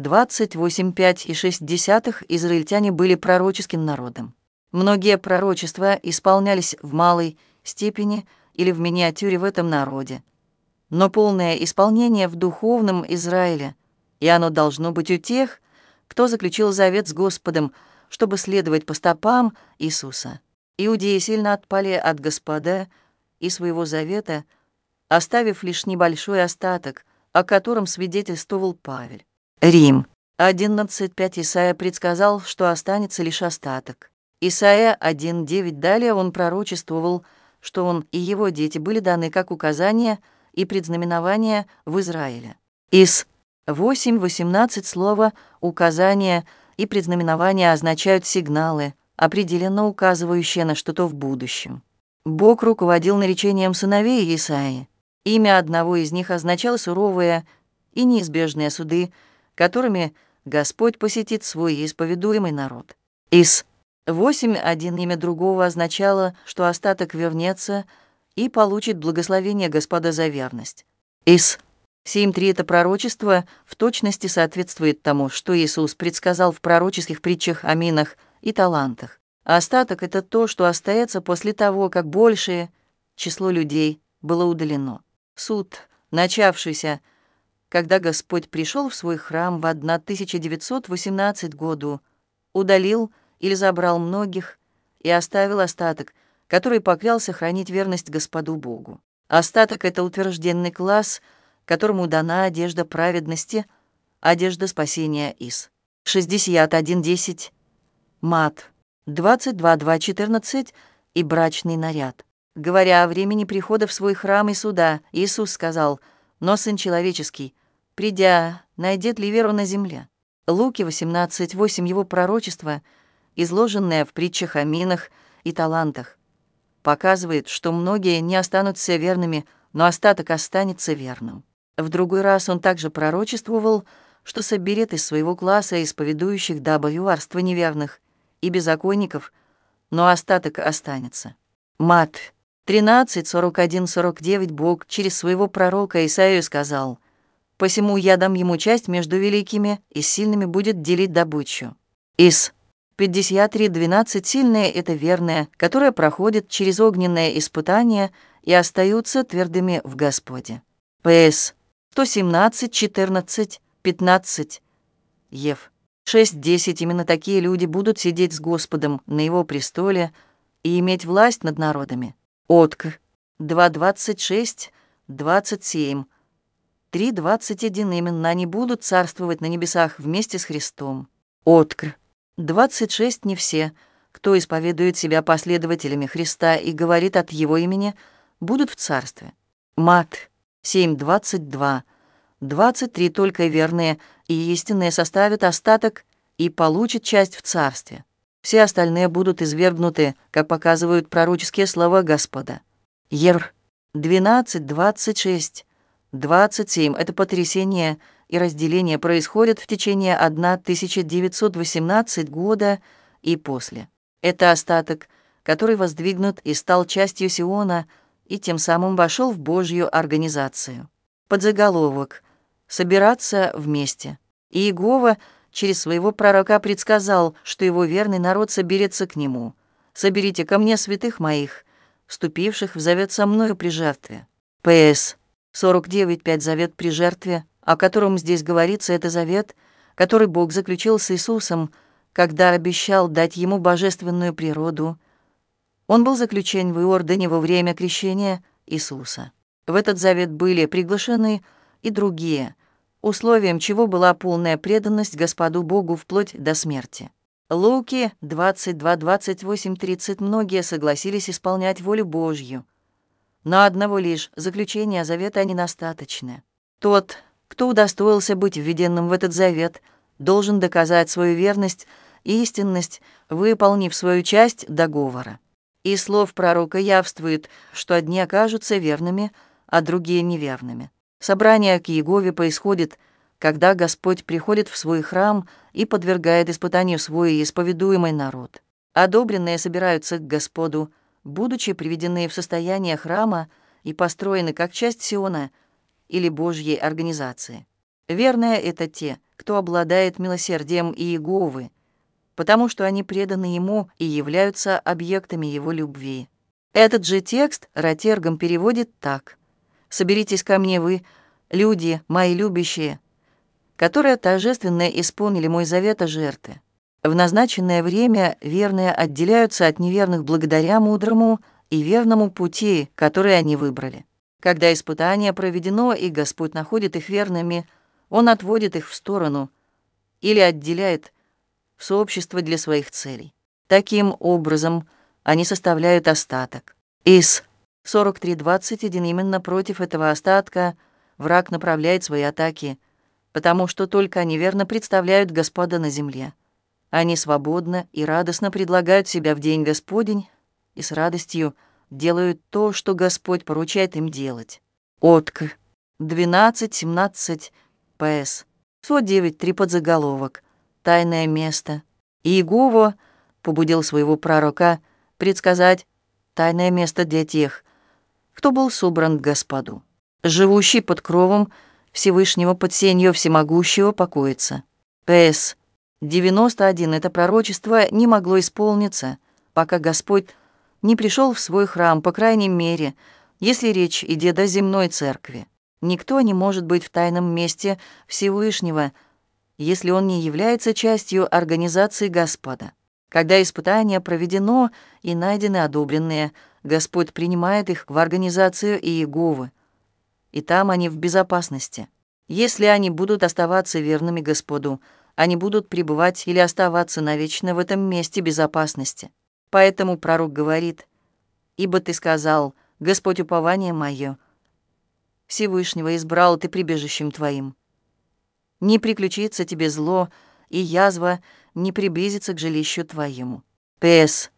28:5-6 израильтяне были пророческим народом. Многие пророчества исполнялись в малой степени или в миниатюре в этом народе. Но полное исполнение в духовном Израиле, и оно должно быть у тех, кто заключил завет с Господом, чтобы следовать по стопам Иисуса. Иудеи сильно отпали от Господа и своего завета, оставив лишь небольшой остаток, о котором свидетельствовал Павел. Рим. 11:5 Исайя предсказал, что останется лишь остаток. Исайя 1:9 далее он пророчествовал, что он и его дети были даны как указания и предзнаменования в Израиле. Из 8:18 слова «указания» и «предзнаменования» означают сигналы, определенно указывающие на что-то в будущем. Бог руководил наречением сыновей Исаии. Имя одного из них означало суровые и неизбежные суды, которыми Господь посетит свой исповедуемый народ. Из 8:1 имя другого означало, что остаток вернется и получит благословение Господа за верность. Из 7:3 это пророчество в точности соответствует тому, что Иисус предсказал в пророческих притчах о минах и талантах. А остаток — это то, что остается после того, как большее число людей было удалено. Суд, начавшийся, когда Господь пришел в свой храм в 1918 году, удалил или забрал многих и оставил остаток, который поклялся хранить верность Господу Богу. Остаток — это утвержденный класс, которому дана одежда праведности, одежда спасения из 61:10, мат 22:2-14 и брачный наряд. Говоря о времени прихода в свой храм и суда, Иисус сказал: «Но Сын Человеческий, придя, найдет ли веру на земле?» Луки 18:8 его пророчество, изложенное в притчах о минах и талантах, показывает, что многие не останутся верными, но остаток останется верным. В другой раз он также пророчествовал, что соберет из своего класса исповедующих дабы варство неверных и беззаконников, но остаток останется. Мат 13:41-49 Бог через своего пророка Исаию сказал: «Посему я дам ему часть между великими, и с сильными будет делить добычу». Из 53:12 сильные — это верные, которые проходят через огненное испытание и остаются твердыми в Господе. П.С. 117:14-15 Ев 6:10 именно такие люди будут сидеть с Господом на его престоле и иметь власть над народами. Отк 2:26-27 3:21 именно они будут царствовать на небесах вместе с Христом. Откр 26 не все, кто исповедует себя последователями Христа и говорит от его имени, будут в царстве. Мат 7:22 23 только верные и истинные составят остаток и получат часть в царстве. Все остальные будут извергнуты, как показывают пророческие слова Господа. Ер 12:26 27 это потрясение и разделение происходят в течение 1918 года и после. Это остаток, который воздвигнут и стал частью Сиона, и тем самым вошел в Божью организацию. Подзаголовок «Собираться вместе». И Иегова через своего пророка предсказал, что его верный народ соберется к нему. «Соберите ко мне святых моих, вступивших в завет со мною при жертве». П.С. 49:5 завет при жертве, о котором здесь говорится, это завет, который Бог заключил с Иисусом, когда обещал дать ему божественную природу. Он был заключен в Иордане во время крещения Иисуса. В этот завет были приглашены и другие, условием чего была полная преданность Господу Богу вплоть до смерти. Луки 22:28-30 многие согласились исполнять волю Божью. Но одного лишь заключения завета недостаточно. Тот, кто удостоился быть введенным в этот завет, должен доказать свою верность истинность, выполнив свою часть договора. Из слов пророка явствует, что одни окажутся верными, а другие неверными. Собрание к Иегове происходит, когда Господь приходит в свой храм и подвергает испытанию свой исповедуемый народ. Одобренные собираются к Господу, будучи приведены в состояние храма и построены как часть Сиона или Божьей организации. Верные — это те, кто обладает милосердием Иеговы, потому что они преданы Ему и являются объектами Его любви. Этот же текст Ротергам переводит так: «Соберитесь ко мне вы, люди, мои любящие, которые торжественно исполнили мой завет о жертве». В назначенное время верные отделяются от неверных благодаря мудрому и верному пути, который они выбрали. Когда испытание проведено и Господь находит их верными, Он отводит их в сторону или отделяет в сообщество для своих целей. Таким образом, они составляют остаток. Из 43:21 именно против этого остатка враг направляет свои атаки, потому что только они верно представляют Господа на земле. Они свободно и радостно предлагают себя в день Господень и с радостью делают то, что Господь поручает им делать. Отк. 12:17 п.с. 109:3 подзаголовок. Тайное место. Иегова побудил своего пророка предсказать тайное место для тех, кто был собран к Господу. Живущий под кровом Всевышнего, под сенью всемогущего покоится. П.с. 91. Это пророчество не могло исполниться, пока Господь не пришел в свой храм, по крайней мере, если речь идет о земной церкви. Никто не может быть в тайном месте Всевышнего, если он не является частью организации Господа. Когда испытание проведено и найдены одобренные, Господь принимает их в организацию Иеговы, и там они в безопасности. Если они будут оставаться верными Господу, они будут пребывать или оставаться навечно в этом месте безопасности. Поэтому пророк говорит: «Ибо ты сказал, Господь, упование мое, Всевышнего избрал ты прибежищем твоим. Не приключится тебе зло, и язва не приблизится к жилищу твоему». П.с.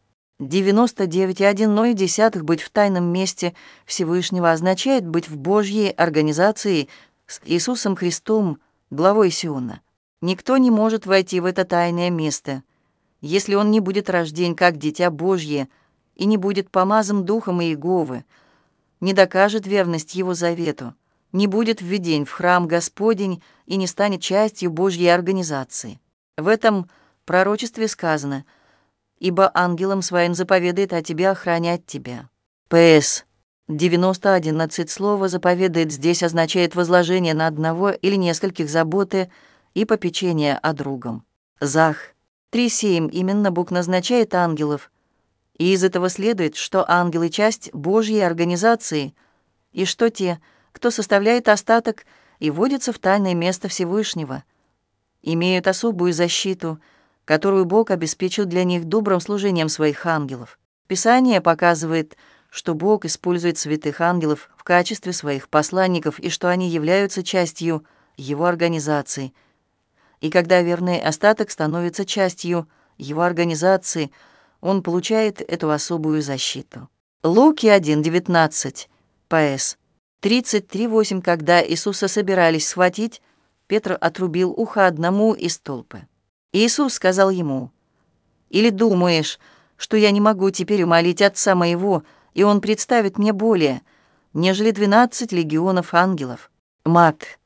99,1 быть в тайном месте Всевышнего означает быть в Божьей организации с Иисусом Христом, главой Сиона. Никто не может войти в это тайное место, если он не будет рожден как дитя Божье и не будет помазан Духом Иеговы, не докажет верность Его завету, не будет введен в храм Господень и не станет частью Божьей организации. В этом пророчестве сказано: «Ибо ангелом своим заповедает о тебе охранять тебя». П.с. 90:11 слово «заповедает» здесь означает возложение на одного или нескольких заботы и попечение о другом. Зах. 3:7 именно Бог назначает ангелов, и из этого следует, что ангелы — часть Божьей организации, и что те, кто составляет остаток и вводится в тайное место Всевышнего, имеют особую защиту, которую Бог обеспечил для них добрым служением своих ангелов. Писание показывает, что Бог использует святых ангелов в качестве своих посланников и что они являются частью Его организации. И когда верный остаток становится частью Его организации, он получает эту особую защиту. Луки 1:19 п.с. 33:8. Когда Иисуса собирались схватить, Петр отрубил ухо одному из толпы. Иисус сказал ему: «Или думаешь, что я не могу теперь умолить Отца моего, и Он представит мне более, нежели 12 легионов ангелов?» Марк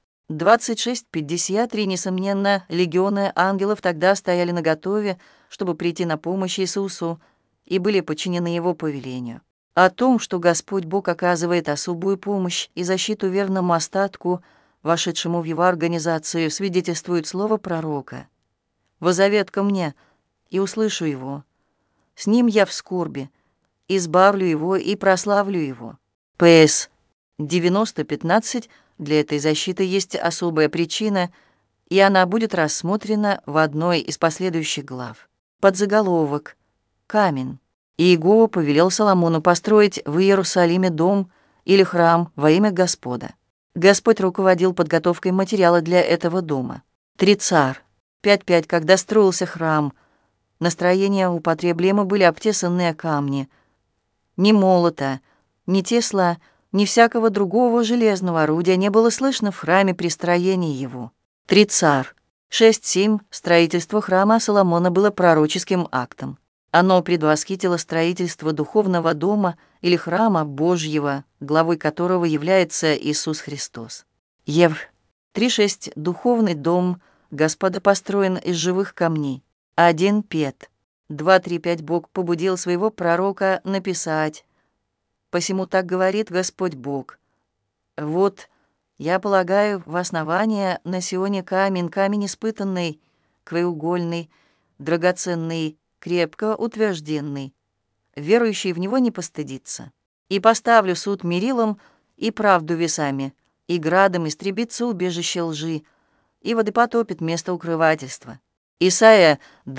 26:53. Несомненно, легионы ангелов тогда стояли наготове, чтобы прийти на помощь Иисусу, и были подчинены Его повелению. О том, что Господь Бог оказывает особую помощь и защиту верному остатку, вошедшему в Его организацию, свидетельствует слово пророка: «Возовет ко мне, и услышу его. С ним я в скорби, избавлю его и прославлю его». П.с. 90:15. Для этой защиты есть особая причина, и она будет рассмотрена в одной из последующих глав. Подзаголовок: «Камень». Иегова повелел Соломону построить в Иерусалиме дом или храм во имя Господа. Господь руководил подготовкой материала для этого дома. 3 Царь 5:5. Когда строился храм, На строение употребляемы были обтесанные камни. Ни молота, ни тесла, ни всякого другого железного орудия не было слышно в храме при строении его. 3 Цар 6:7 строительство храма Соломона было пророческим актом. Оно предвосхитило строительство духовного дома или храма Божьего, главой которого является Иисус Христос. Ев 3:6 духовный дом Господа построен из живых камней. 1 Пет 2:3-5 Бог побудил своего пророка написать: «Посему так говорит Господь Бог: вот я полагаю в основание на Сионе камень, камень испытанный, краеугольный, драгоценный, крепко утвержденный. Верующий в него не постыдится. И поставлю суд мерилом и правду весами, и градом истребится убежище лжи, и водопотопит место укрывательства». Исайя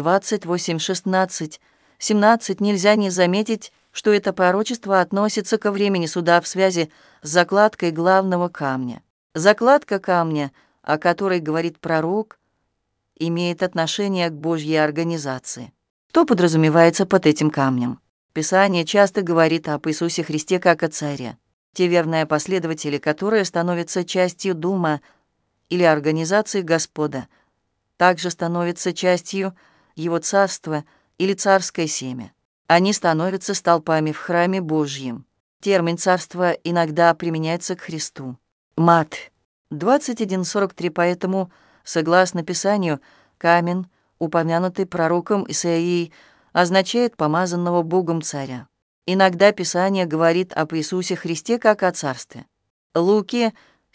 28:16, 17 нельзя не заметить, что это пророчество относится ко времени суда в связи с закладкой главного камня. Закладка камня, о которой говорит пророк, имеет отношение к Божьей организации. Что подразумевается под этим камнем? Писание часто говорит об Иисусе Христе как о царе. Те верные последователи, которые становятся частью дума или организации Господа, также становятся частью Его царства или царское семя. Они становятся столпами в храме Божьем. Термин «царство» иногда применяется к Христу. Мат 21:43. Поэтому, согласно Писанию, камень, упомянутый пророком Исаией, означает помазанного Богом царя. Иногда Писание говорит об Иисусе Христе как о царстве. Луки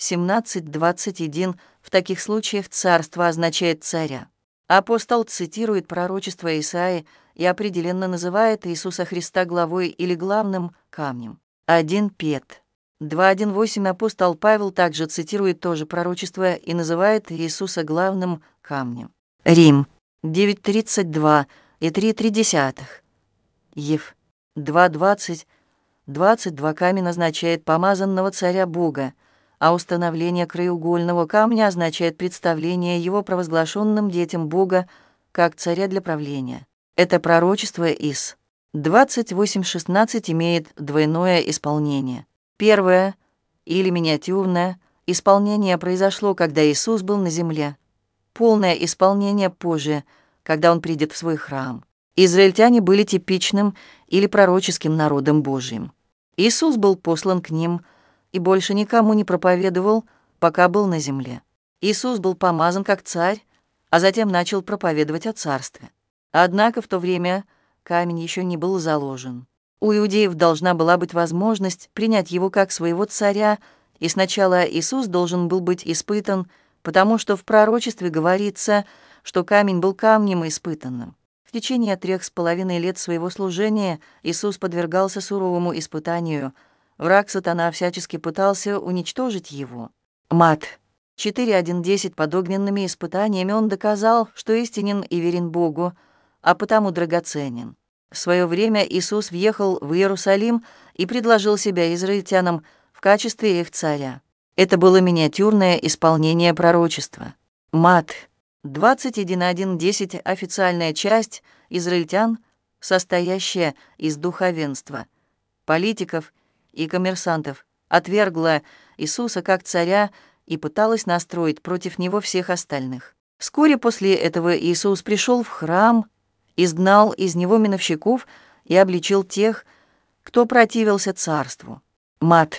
17:21. В таких случаях царство означает царя. Апостол цитирует пророчество Исаии и определенно называет Иисуса Христа главой или главным камнем. 1 Пет 2:1-8. Апостол Павел также цитирует то же пророчество и называет Иисуса главным камнем. Рим 9:32 и 3:3. Ев 2:20. 22 камень означает помазанного царя Бога, а установление краеугольного камня означает представление его провозглашенным детям Бога как царя для правления. Это пророчество из 28:16 имеет двойное исполнение. Первое, или миниатюрное, исполнение произошло, когда Иисус был на земле. Полное исполнение позже, когда Он придет в свой храм. Израильтяне были типичным или пророческим народом Божьим. Иисус был послан к ним и больше никому не проповедовал, пока был на земле. Иисус был помазан как царь, а затем начал проповедовать о царстве. Однако в то время камень еще не был заложен. У иудеев должна была быть возможность принять его как своего царя, и сначала Иисус должен был быть испытан, потому что в пророчестве говорится, что камень был камнем испытанным. В течение 3,5 лет своего служения Иисус подвергался суровому испытанию. Враг сатана всячески пытался уничтожить его. Мат 4:1-10. Под огненными испытаниями он доказал, что истинен и верен Богу, а потому драгоценен. В свое время Иисус въехал в Иерусалим и предложил себя израильтянам в качестве их царя. Это было миниатюрное исполнение пророчества. Мат 21:1-10. Официальная часть израильтян, состоящая из духовенства, политиков и коммерсантов, отвергла Иисуса как царя и пыталась настроить против него всех остальных. Вскоре после этого Иисус пришел в храм, изгнал из него миновщиков и обличил тех, кто противился царству. Мат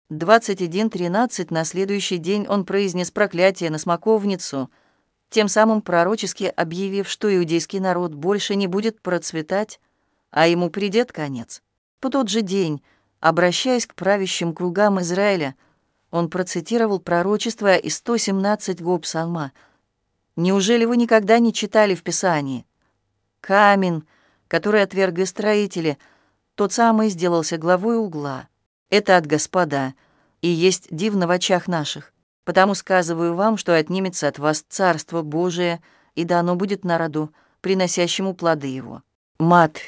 21:13. На следующий день он произнес проклятие на смоковницу, тем самым пророчески объявив, что иудейский народ больше не будет процветать, а ему придет конец. По тот же день, обращаясь к правящим кругам Израиля, он процитировал пророчество из 117 псалма. «Неужели вы никогда не читали в Писании? Камень, который отвергли строители, тот самый сделался главой угла. Это от Господа и есть дивно в очах наших. Потому сказываю вам, что отнимется от вас Царство Божие, и дано будет народу, приносящему плоды его». Мат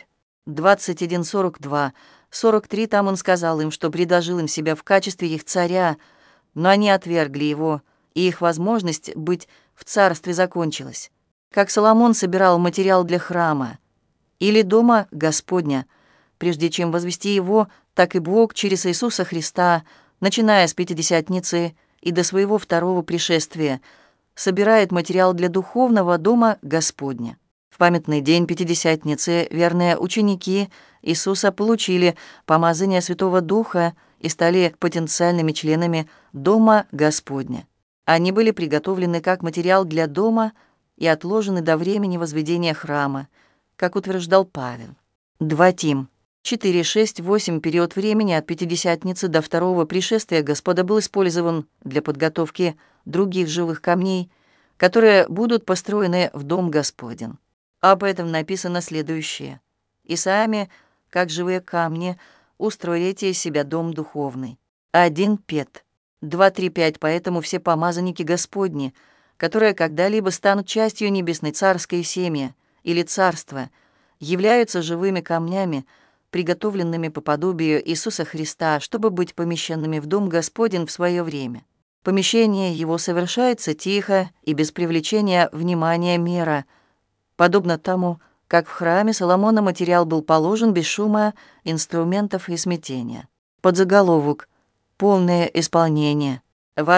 21:42, 43. Там он сказал им, что предложил им себя в качестве их царя, но они отвергли его, и их возможность быть в царстве закончилась. Как Соломон собирал материал для храма, или дома Господня. Прежде чем возвести его, так и Бог через Иисуса Христа, начиная с Пятидесятницы и до своего второго пришествия, собирает материал для духовного дома Господня. В памятный день Пятидесятницы верные ученики Иисуса получили помазание Святого Духа и стали потенциальными членами дома Господня. Они были приготовлены как материал для дома и отложены до времени возведения храма, как утверждал Павел. 2 Тим. 4, 6, 8 период времени от Пятидесятницы до второго пришествия Господа был использован для подготовки других живых камней, которые будут построены в дом Господень. Об этом написано следующее. «И сами, как живые камни, устроите из себя дом духовный». 1 Пет. 2, 3, 5. Поэтому все помазанники Господни, которые когда-либо станут частью небесной царской семьи или царства, являются живыми камнями, приготовленными по подобию Иисуса Христа, чтобы быть помещенными в дом Господень в свое время. Помещение его совершается тихо и без привлечения внимания мира, подобно тому, как в храме Соломона материал был положен без шума, инструментов и смятения. Подзаголовок «Полное исполнение». В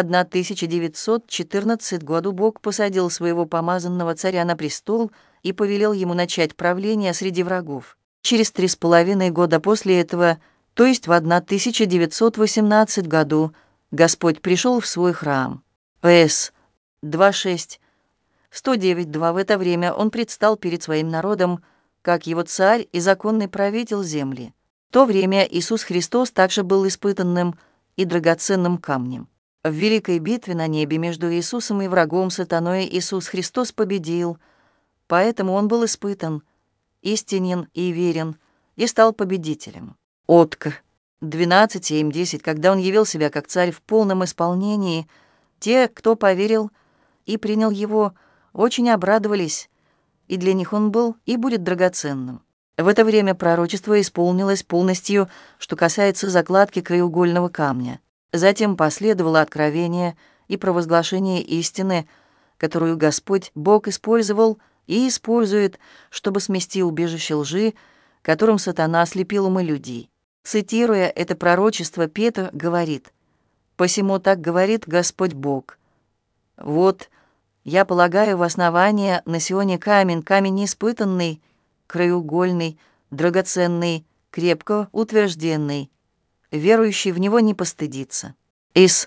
1914 году Бог посадил своего помазанного царя на престол и повелел ему начать правление среди врагов. Через 3,5 года после этого, то есть в 1918 году, Господь пришел в свой храм. С. 2.6. 109.2. В это время он предстал перед своим народом, как его царь и законный правитель земли. В то время Иисус Христос также был испытанным и драгоценным камнем. В великой битве на небе между Иисусом и врагом сатаной Иисус Христос победил, поэтому он был испытан, истинен и верен, и стал победителем. Отк. 12:7-10. Когда он явил себя как царь в полном исполнении, те, кто поверил и принял его, очень обрадовались, и для них он был и будет драгоценным. В это время пророчество исполнилось полностью, что касается закладки краеугольного камня. Затем последовало откровение и провозглашение истины, которую Господь Бог использовал и использует, чтобы смести убежище лжи, которым сатана ослепил умы людей. Цитируя это пророчество, Петр говорит: «Посему так говорит Господь Бог. Вот, я полагаю в основание на Сионе камень, камень неиспытанный, краеугольный, драгоценный, крепко утвержденный. Верующий в него не постыдится». Ис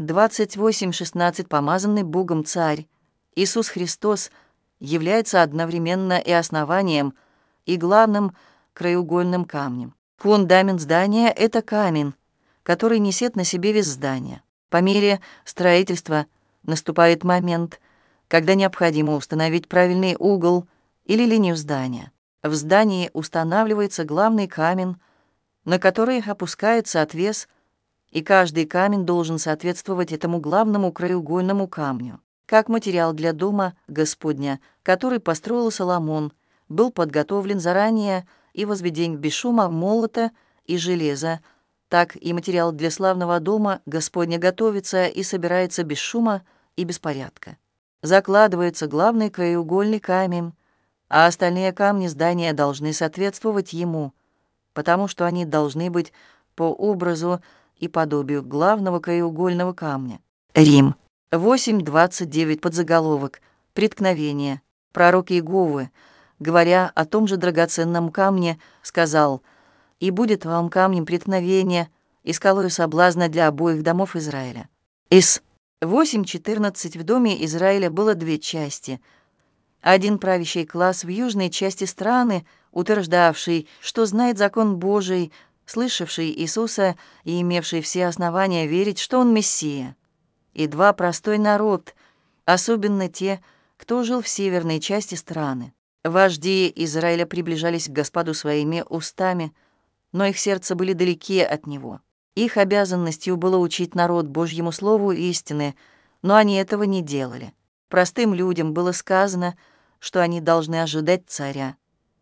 28:16. Помазанный Богом Царь Иисус Христос является одновременно и основанием, и главным краеугольным камнем. Фундамент здания — это камень, который несет на себе вес здания. По мере строительства наступает момент, когда необходимо установить правильный угол или линию здания. В здании устанавливается главный камень, на который опускается отвес, и каждый камень должен соответствовать этому главному краеугольному камню. Как материал для дома Господня, который построил Соломон, был подготовлен заранее и возведен без шума молота и железа, так и материал для славного дома Господня готовится и собирается без шума и беспорядка. Закладывается главный краеугольный камень, а остальные камни здания должны соответствовать ему, потому что они должны быть по образу и подобию главного краеугольного камня. Рим. 8:29. Подзаголовок «Преткновение». Пророк Иеговы, говоря о том же драгоценном камне, сказал: «И будет вам камнем преткновения и скалою соблазна для обоих домов Израиля». Ис 8:14. В доме Израиля было 2 части. Один правящий класс в южной части страны, утверждавший, что знает закон Божий, слышавший Иисуса и имевший все основания верить, что Он Мессия. И 2 простой народ, особенно те, кто жил в северной части страны. Вожди Израиля приближались к Господу своими устами, но их сердца были далеки от Него. Их обязанностью было учить народ Божьему слову истины, но они этого не делали. Простым людям было сказано, что они должны ожидать царя.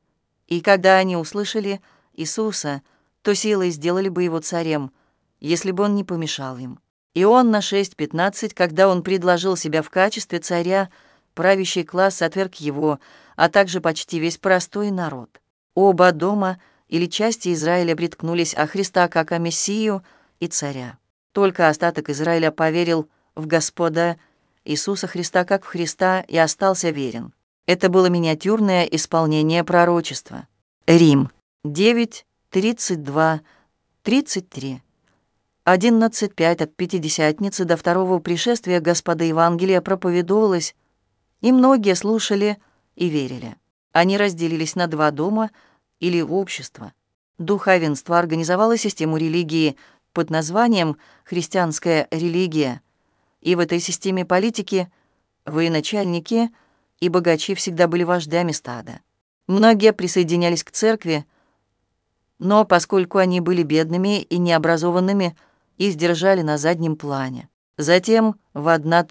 И когда они услышали Иисуса, то силой сделали бы его царем, если бы он не помешал им. Иоанна 6:15, когда он предложил себя в качестве царя, правящий класс отверг его, а также почти весь простой народ. Оба дома или части Израиля приткнулись о Христа как о Мессию и Царя. Только остаток Израиля поверил в Господа Иисуса Христа как в Христа и остался верен. Это было миниатюрное исполнение пророчества. Рим. 9, 32, 33. 11:5 от Пятидесятницы до второго пришествия Господа Евангелия проповедовалось, и многие слушали и верили. Они разделились на два дома или общества. Духовенство организовало систему религии под названием «христианская религия», и в этой системе политики военачальники и богачи всегда были вождями стада. Многие присоединялись к церкви, но поскольку они были бедными и необразованными, их держали на заднем плане. Затем, в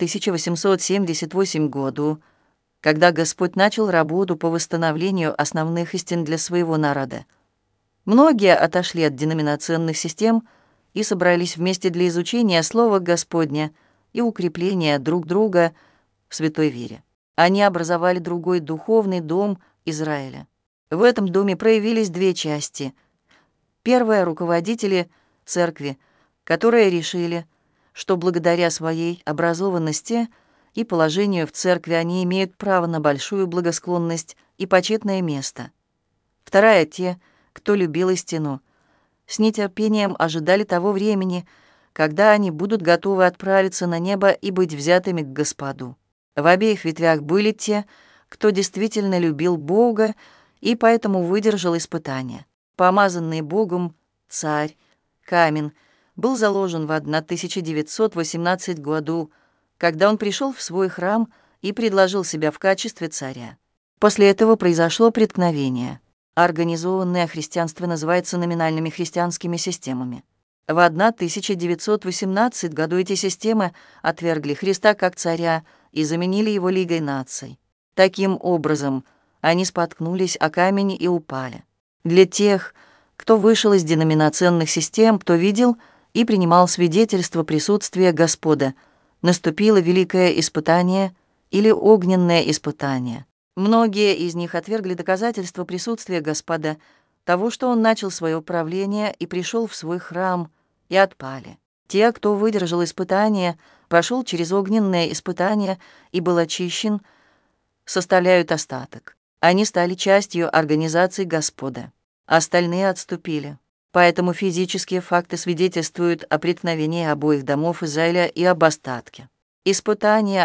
1878 году, когда Господь начал работу по восстановлению основных истин для своего народа, многие отошли от деноминационных систем и собрались вместе для изучения Слова Господня и укрепления друг друга в святой вере. Они образовали другой духовный дом Израиля. В этом доме проявились две части. Первая — руководители церкви, которые решили, что благодаря своей образованности и положению в церкви они имеют право на большую благосклонность и почетное место. Вторая — те, кто любил истину, с нетерпением ожидали того времени, когда они будут готовы отправиться на небо и быть взятыми к Господу. В обеих ветвях были те, кто действительно любил Бога и поэтому выдержал испытания. Помазанный Богом царь Камен был заложен в 1918 году, когда он пришел в свой храм и предложил себя в качестве царя. После этого произошло преткновение. Организованное христианство называется номинальными христианскими системами. В 1918 году эти системы отвергли Христа как царя и заменили его Лигой наций. Таким образом, они споткнулись о камень и упали. Для тех, кто вышел из деноминационных систем, кто видел и принимал свидетельство присутствия Господа, наступило великое испытание или огненное испытание. Многие из них отвергли доказательства присутствия Господа, того, что Он начал свое правление и пришел в свой храм, и отпали. Те, кто выдержал испытание, прошел через огненное испытание и был очищен, составляют остаток. Они стали частью организации Господа. Остальные отступили. Поэтому физические факты свидетельствуют о преткновении обоих домов Израиля и об остатке. Испытание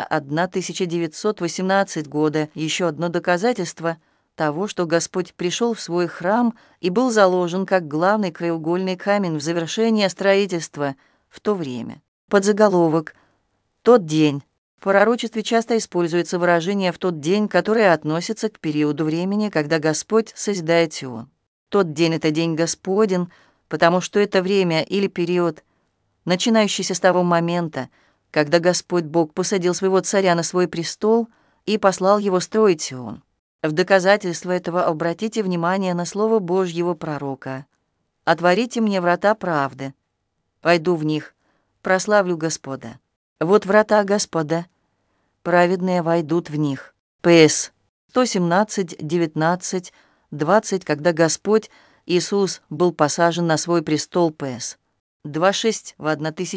1918 года — еще одно доказательство того, что Господь пришел в свой храм и был заложен как главный краеугольный камень в завершение строительства в то время. Подзаголовок «Тот день». В пророчестве часто используется выражение «в тот день», которое относится к периоду времени, когда Господь созидает Сион. Тот день — это день Господень, потому что это время или период, начинающийся с того момента, когда Господь Бог посадил своего царя на свой престол и послал его строить Сион. В доказательство этого обратите внимание на слово Божьего пророка: «Отворите мне врата правды, пойду в них, прославлю Господа». Вот врата Господа, праведные войдут в них. П.С. 117, 19, 20, когда Господь Иисус был посажен на свой престол. П.С. 2.6 в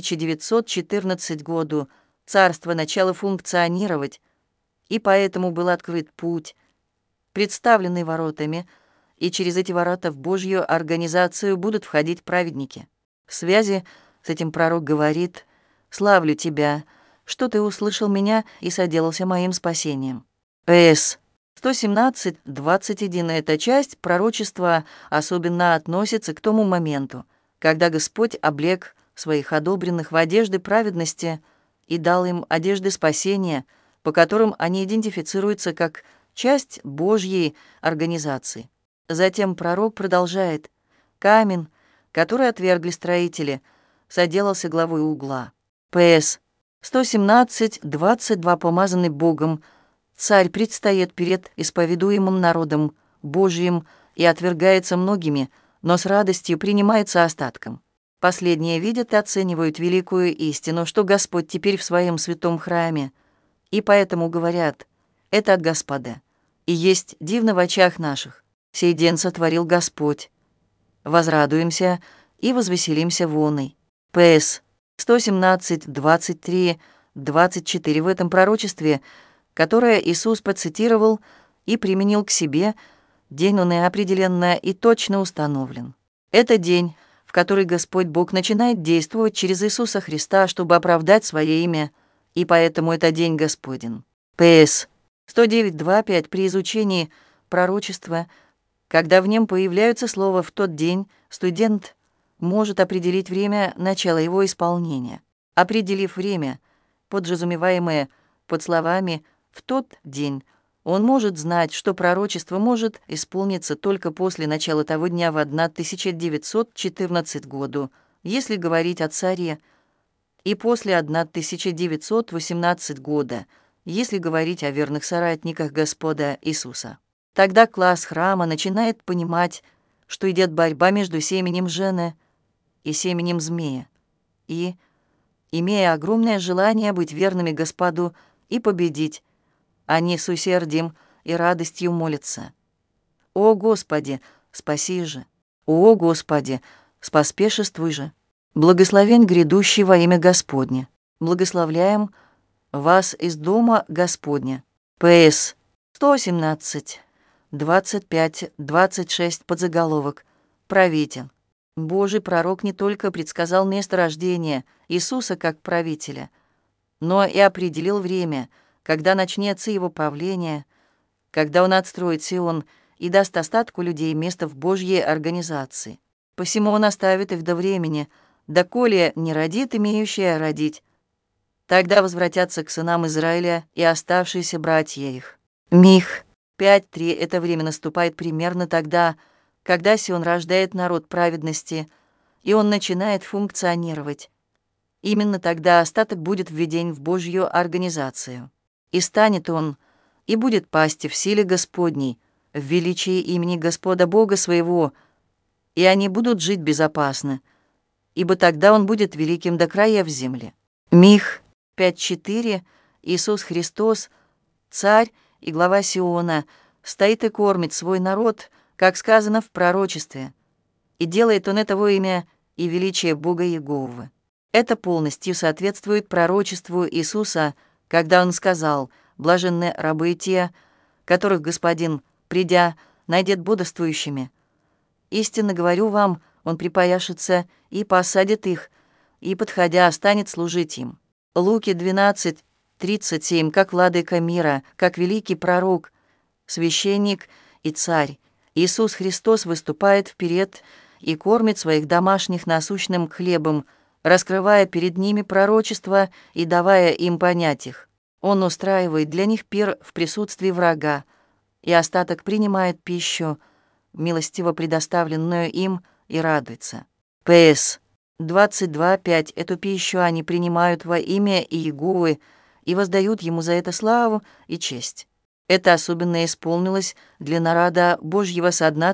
1914 году царство начало функционировать, и поэтому был открыт путь, представленный воротами, и через эти ворота в Божью организацию будут входить праведники. В связи с этим пророк говорит: «Славлю Тебя, что Ты услышал меня и соделался моим спасением». С. 117, 21. Эта часть пророчества особенно относится к тому моменту, когда Господь облек своих одобренных в одежды праведности и дал им одежды спасения, по которым они идентифицируются как часть Божьей организации. Затем пророк продолжает: «Камень, который отвергли строители, соделался главой угла». П.С. 117, 22. Помазанный Богом царь предстоит перед исповедуемым народом Божьим и отвергается многими, но с радостью принимается остатком. Последние видят и оценивают великую истину, что Господь теперь в своем святом храме, и поэтому говорят: «Это от Господа, и есть дивно в очах наших». сей день сотворил Господь. Возрадуемся и возвеселимся воной. П.С. 117, 23, 24 в этом пророчестве, которое Иисус процитировал и применил к себе, день он и определенно и точно установлен. Это день, в который Господь Бог начинает действовать через Иисуса Христа, чтобы оправдать свое имя, и поэтому это день Господень. П.С. 109.2.5 при изучении пророчества, когда в нем появляются слова «в тот день», студент может определить время начала его исполнения. Определив время, подразумеваемое под словами «в тот день», он может знать, что пророчество может исполниться только после начала того дня в 1914 году, если говорить о царе, и после 1918 года, если говорить о верных соратниках Господа Иисуса. Тогда класс храма начинает понимать, что идет борьба между семенем Жены и семенем змея, и, имея огромное желание быть верными Господу и победить, они с усердием и радостью молятся. «О Господи, спаси же! О Господи, споспешествуй же! Благословен грядущий во имя Господне! Благословляем вас из дома Господня». П.С. 117, 25, 26 подзаголовок. Правитель. Божий пророк не только предсказал место рождения Иисуса как правителя, но и определил время, когда начнется его правление, когда он отстроит Сион и даст остатку людей место в Божьей организации. Посему он оставит их до времени, доколе не родит имеющая родить. Тогда возвратятся к сынам Израиля и оставшиеся братья их. Мих 5.3. Это время наступает примерно тогда, когда Сион рождает народ праведности, и он начинает функционировать. Именно тогда остаток будет введен в Божью организацию. И станет он, и будет пасти в силе Господней, в величии имени Господа Бога своего, и они будут жить безопасно, ибо тогда он будет великим до края в земле. Мих 5.4. Иисус Христос, царь и глава Сиона, стоит и кормит свой народ, как сказано в пророчестве, и делает он это во имя и величие Бога Иеговы. Это полностью соответствует пророчеству Иисуса, когда он сказал: «Блаженны рабы те, которых Господин, придя, найдет бодрствующими. Истинно говорю вам, он припояшется и посадит их, и, подходя, станет служить им». Луки 12:37, как владыка мира, как великий пророк, священник и царь, Иисус Христос выступает вперед и кормит своих домашних насущным хлебом, раскрывая перед ними пророчества и давая им понять их. Он устраивает для них пир в присутствии врага, и остаток принимает пищу, милостиво предоставленную им, и радуется. П.С. 22.5. Эту пищу они принимают во имя Иеговы и воздают ему за это славу и честь. Это особенно исполнилось для народа Божьего со дна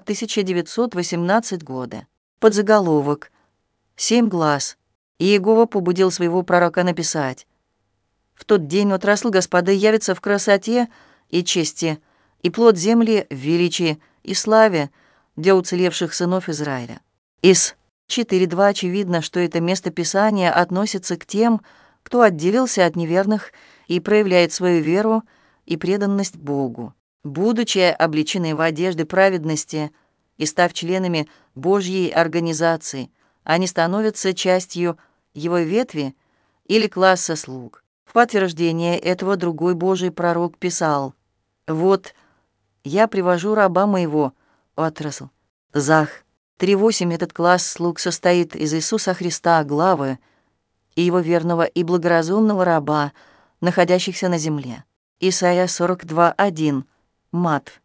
1918 года. Подзаголовок. 7 глаз. Иегова побудил своего пророка написать: «В тот день отрасль Господа явится в красоте и чести, и плод земли в величии и славе для уцелевших сынов Израиля». Из 4.2 очевидно, что это место Писания относится к тем, кто отделился от неверных и проявляет свою веру и преданность Богу. Будучи облечены в одежды праведности и став членами Божьей организации, они становятся частью его ветви или класса слуг. В подтверждение этого другой Божий пророк писал: «Вот, я привожу раба моего, отрасль». Зах 3.8. Этот класс слуг состоит из Иисуса Христа, главы, и его верного и благоразумного раба, находящихся на земле. Исайя 42.1. Мат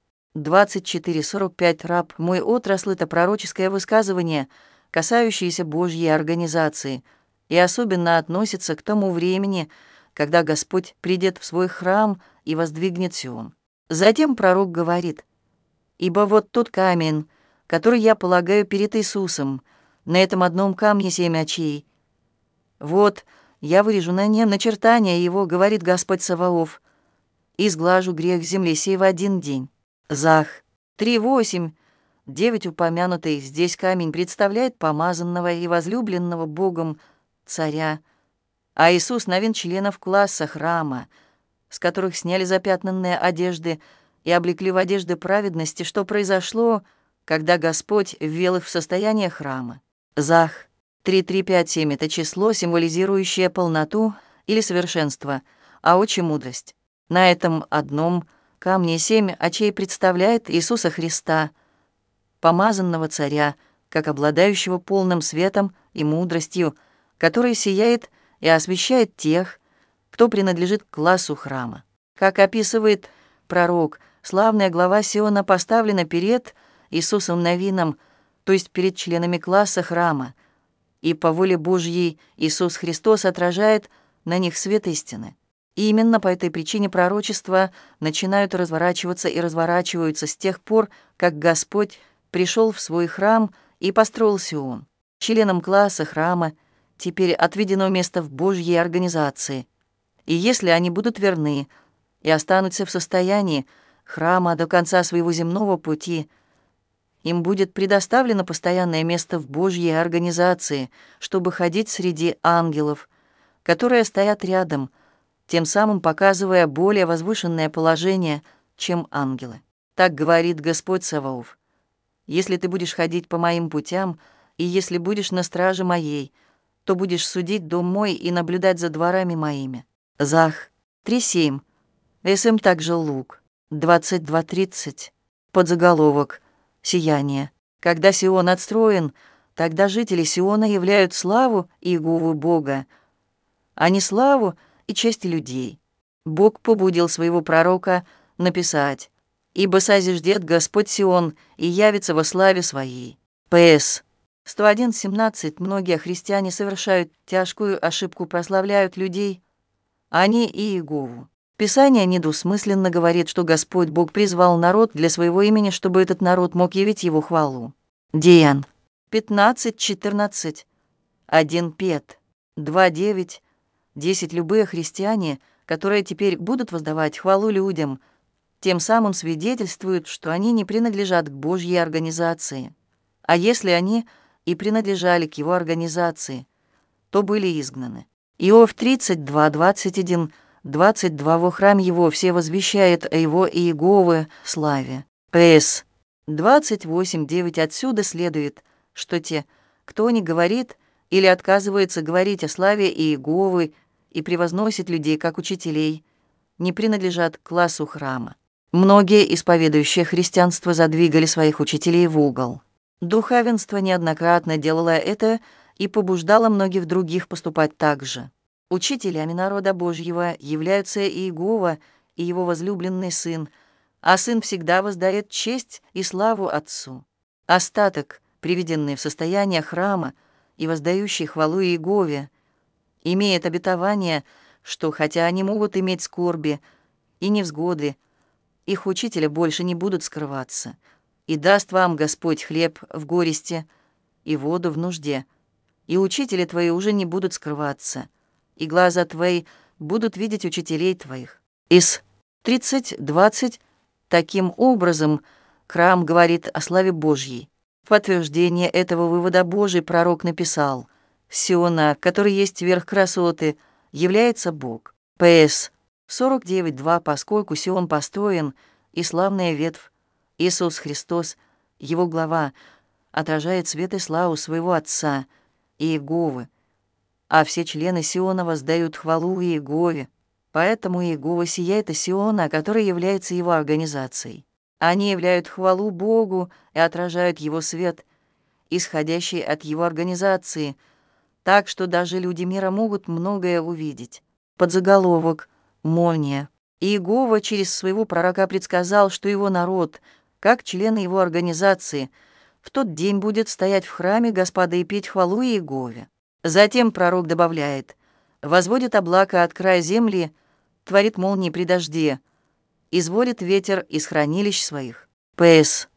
24.45. Раб мой отрасль — это пророческое высказывание, касающееся Божьей организации, и особенно относится к тому времени, когда Господь придет в свой храм и воздвигнет Сион. Затем пророк говорит: «Ибо вот тот камень, который я полагаю перед Иисусом, на этом одном камне 7 очей. Вот, я вырежу на нем начертания его, говорит Господь Саваоф, и сглажу грех земли сей в один день». Зах 3.8. 9 упомянутый здесь камень представляет помазанного и возлюбленного Богом царя, а Иисус — новин членов класса храма, с которых сняли запятнанные одежды и облекли в одежды праведности, что произошло, когда Господь ввел их в состояние храма. Зах 3:3-5-7 — это число, символизирующее полноту или совершенство, а очи — мудрость. На этом одном камне 7 очей представляет Иисуса Христа, помазанного царя, как обладающего полным светом и мудростью, который сияет и освещает тех, кто принадлежит к классу храма. Как описывает пророк, славная глава Сиона поставлена перед Иисусом Новином, то есть перед членами класса храма, и по воле Божьей Иисус Христос отражает на них свет истины. И именно по этой причине пророчества начинают разворачиваться и разворачиваются с тех пор, как Господь пришел в свой храм и построил Сион. Членам класса храма теперь отведено место в Божьей организации. И если они будут верны и останутся в состоянии храма до конца своего земного пути, им будет предоставлено постоянное место в Божьей организации, чтобы ходить среди ангелов, которые стоят рядом, тем самым показывая более возвышенное положение, чем ангелы. Так говорит Господь Саваоф: «Если ты будешь ходить по моим путям, и если будешь на страже моей, то будешь судить дом мой и наблюдать за дворами моими». Зах 3:7. СМ также Лук 22:30. Подзаголовок: «Сияние». Когда Сион отстроен, тогда жители Сиона являют славу Иеговы Бога, а не славу и честь людей. Бог побудил своего пророка написать: «Ибо созиждет Господь Сион и явится во славе своей». П.С. 101:17. Многие христиане совершают тяжкую ошибку, прославляют людей, а не Иегову. Писание недвусмысленно говорит, что Господь Бог призвал народ для своего имени, чтобы этот народ мог явить его хвалу. Деян 15:14, 1 Пет 2:9, 10. Любые христиане, которые теперь будут воздавать хвалу людям, тем самым свидетельствуют, что они не принадлежат к Божьей организации. А если они и принадлежали к его организации, то были изгнаны. Иов 32:21, 22. Во храм его все возвещает о его и Иеговы славе. П.С. 28:9. Отсюда следует, что те, кто не говорит или отказывается говорить о славе Иеговы и превозносит людей как учителей, не принадлежат к классу храма. Многие, исповедующие христианство, задвигали своих учителей в угол. Духовенство неоднократно делало это и побуждало многих других поступать так же. Учителями народа Божьего являются Иегова и его возлюбленный Сын, а Сын всегда воздает честь и славу Отцу. Остаток, приведенный в состояние храма и воздающий хвалу Иегове, имеет обетование, что хотя они могут иметь скорби и невзгоды, их учителя больше не будут скрываться, и даст вам Господь хлеб в горести и воду в нужде, и учители твои уже не будут скрываться, и глаза твои будут видеть учителей твоих. Из 30:20. Таким образом, храм говорит о славе Божьей. В подтверждение этого вывода Божий пророк написал: «Сиона, который есть верх красоты, является Бог». П.С. 49:2. Поскольку Сион построен, и славная ветвь, Иисус Христос, его глава, отражает свет и славу своего Отца, Иеговы, а все члены Сиона воздают хвалу Иегове. Поэтому Иегова сияет из Сиона, который является его организацией. Они являют хвалу Богу и отражают его свет, исходящий от его организации, так что даже люди мира могут многое увидеть. Подзаголовок: «Молния». Иегова через своего пророка предсказал, что его народ, как члены его организации, в тот день будет стоять в храме Господа и петь хвалу Иегове. Затем пророк добавляет: «Возводит облако от края земли, творит молнии при дожде, изводит ветер из хранилищ своих». П.С.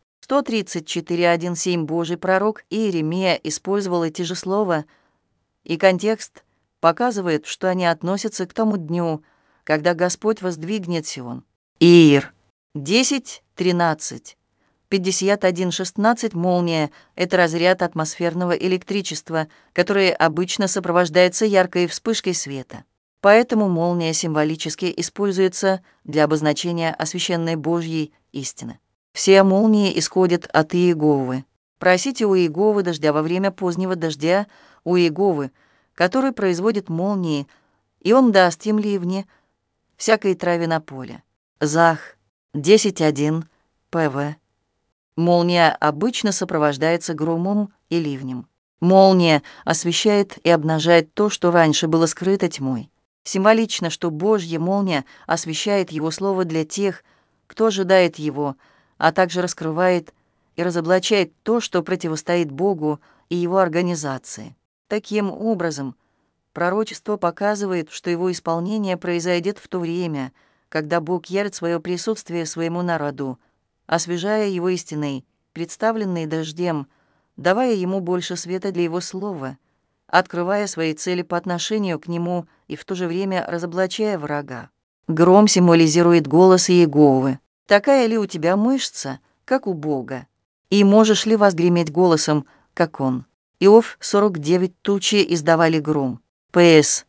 134:1-7. Божий пророк Иеремия использовал эти же слова, и контекст показывает, что они относятся к тому дню, когда Господь воздвигнет Сион. Иир 10:13. 51:16 молния — это разряд атмосферного электричества, который обычно сопровождается яркой вспышкой света. Поэтому молния символически используется для обозначения освященной Божьей истины. Все молнии исходят от Иеговы. Просите у Иеговы дождя во время позднего дождя, у Иеговы, который производит молнии, и он даст им ливни всякой траве на поле. Зах 10:1 ПВ. Молния обычно сопровождается громом и ливнем. Молния освещает и обнажает то, что раньше было скрыто тьмой. Символично, что Божья молния освещает Его Слово для тех, кто ожидает Его, а также раскрывает и разоблачает то, что противостоит Богу и Его организации. Таким образом, пророчество показывает, что его исполнение произойдет в то время, когда Бог явит свое присутствие своему народу, освежая его истиной, представленной дождем, давая ему больше света для его слова, открывая свои цели по отношению к нему и в то же время разоблачая врага. Гром символизирует голос Иеговы. Такая ли у тебя мышца, как у Бога? И можешь ли возгреметь голосом, как он? Иов 49 тучи издавали гром. ПС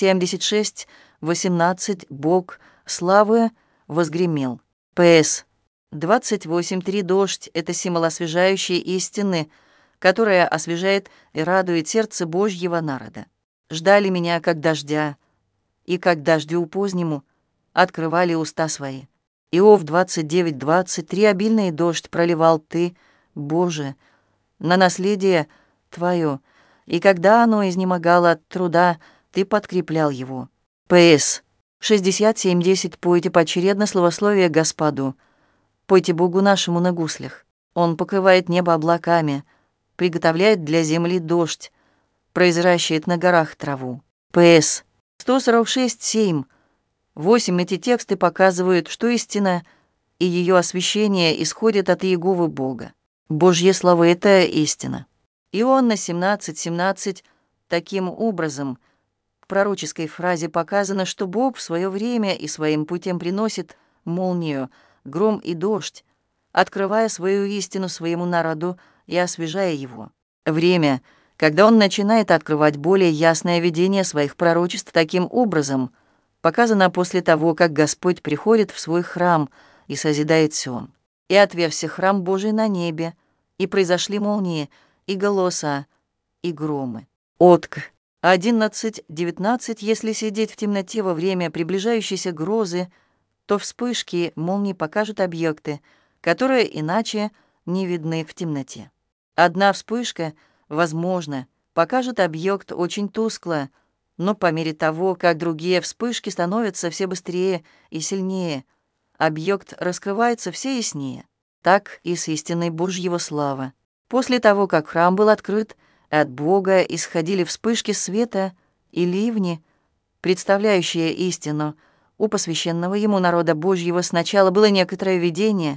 76:18 Бог славы возгремел. ПС 28:3 дождь — это символ освежающей истины, которая освежает и радует сердце Божьего народа. Ждали меня, как дождя, и как дождю позднему открывали уста свои. Иов 29:23 обильный дождь проливал ты, Боже, на наследие твое, и когда оно изнемогало от труда, ты подкреплял его. ПС 67:10 пойте поочередно словословие Господу. Пойте Богу нашему на гуслях. Он покрывает небо облаками, приготовляет для земли дождь, произращает на горах траву. ПС 146:7. 8 эти тексты показывают, что истина и ее освящение исходят от Иеговы Бога. Божье слово — это истина. Иоанна 17:17. Таким образом, в пророческой фразе показано, что Бог в свое время и своим путем приносит молнию, гром и дождь, открывая свою истину своему народу и освежая его. Время, когда он начинает открывать более ясное видение своих пророчеств таким образом, показано после того, как Господь приходит в свой храм и созидает Сион. «И отверзся храм Божий на небе, и произошли молнии, и голоса, и громы». Отк 11:19. Если сидеть в темноте во время приближающейся грозы, то вспышки молний покажут объекты, которые иначе не видны в темноте. Одна вспышка, возможно, покажет объект очень тускло, но по мере того, как другие вспышки становятся все быстрее и сильнее, объект раскрывается все яснее. Так и с истиной Божьего слава. После того, как храм был открыт, от Бога исходили вспышки света и ливни, представляющие истину. У посвященного ему народа Божьего сначала было некоторое видение,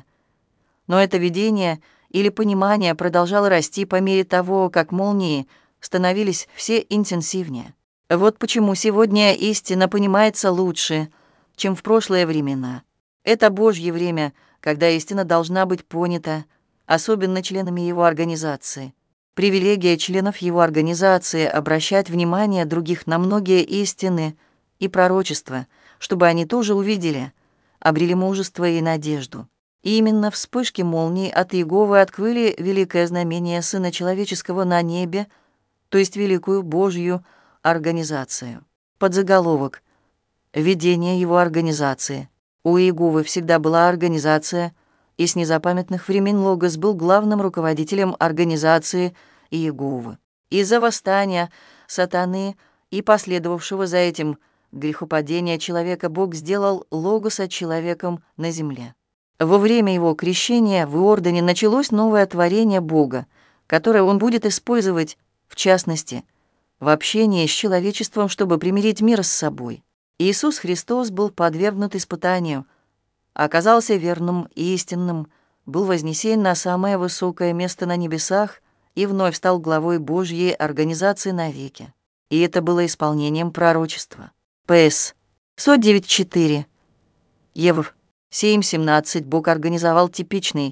но это видение или понимание продолжало расти по мере того, как молнии становились все интенсивнее. Вот почему сегодня истина понимается лучше, чем в прошлые времена. Это Божье время, когда истина должна быть понята, особенно членами его организации. Привилегия членов его организации — обращать внимание других на многие истины и пророчества, чтобы они тоже увидели, обрели мужество и надежду. И именно вспышки молний от Иеговы открыли великое знамение Сына Человеческого на небе, то есть великую Божью организацию. Подзаголовок. Ведение его организации. У Иеговы всегда была организация, и с незапамятных времен Логос был главным руководителем организации Иеговы. Из-за восстания сатаны и последовавшего за этим грехопадения человека Бог сделал Логоса человеком на земле. Во время его крещения в Иордане началось новое творение Бога, которое он будет использовать, в частности, в общении с человечеством, чтобы примирить мир с собой. Иисус Христос был подвергнут испытанию, оказался верным и истинным, был вознесен на самое высокое место на небесах и вновь стал главой Божьей организации навеки. И это было исполнением пророчества. П.С. 109:4. Ев 7:17. Бог организовал типичный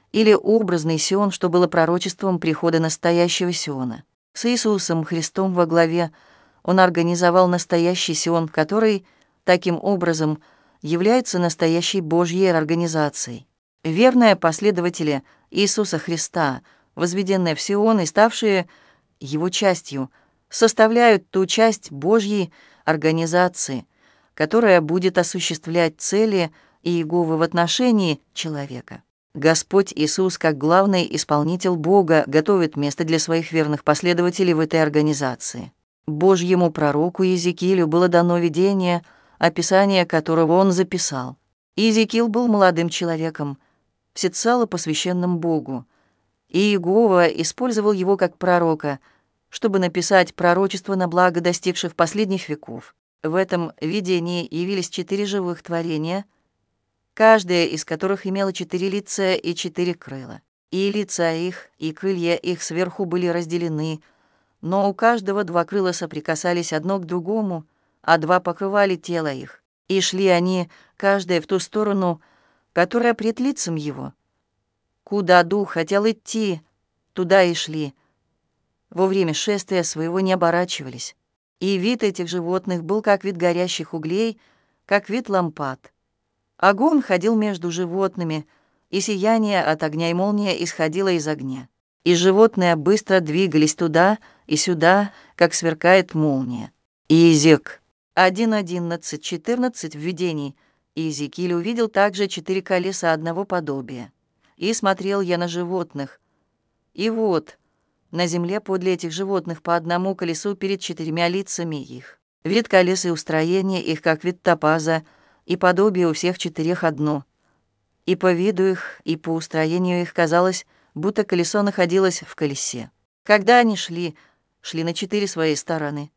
или образный Сион, что было пророчеством прихода настоящего Сиона. С Иисусом Христом во главе он организовал настоящий Сион, который, таким образом, является настоящей Божьей организацией. Верные последователи Иисуса Христа, возведенные в Сион и ставшие его частью, составляют ту часть Божьей организации, которая будет осуществлять цели Иеговы в отношении человека. Господь Иисус, как главный исполнитель Бога, готовит место для своих верных последователей в этой организации. Божьему пророку Иезекиилю было дано видение, описание которого он записал. Иезекиил был молодым человеком, всецело посвященным Богу, и Иегова использовал его как пророка, чтобы написать пророчество на благо достигших последних веков. В этом видении явились 4 живых творения, каждое из которых имело 4 лица и 4 крыла. И лица их, и крылья их сверху были разделены, но у каждого 2 крыла соприкасались одно к другому, а 2 покрывали тело их. И шли они, каждое в ту сторону, которая пред лицем его. Куда дух хотел идти, туда и шли. Во время шествия своего не оборачивались. И вид этих животных был как вид горящих углей, как вид лампад. Огонь ходил между животными, и сияние от огня и молния исходило из огня. И животные быстро двигались туда и сюда, как сверкает молния. Иезек 1:11-14 в видении. Иезекииль увидел также 4 колеса одного подобия. И смотрел я на животных. И вот, на земле подле этих животных по одному колесу перед 4 лицами их. Вид колес и устроение их, как вид топаза, и подобие у всех 4 одно. И по виду их, и по устроению их казалось, будто колесо находилось в колесе. Когда они шли на 4 своей стороны.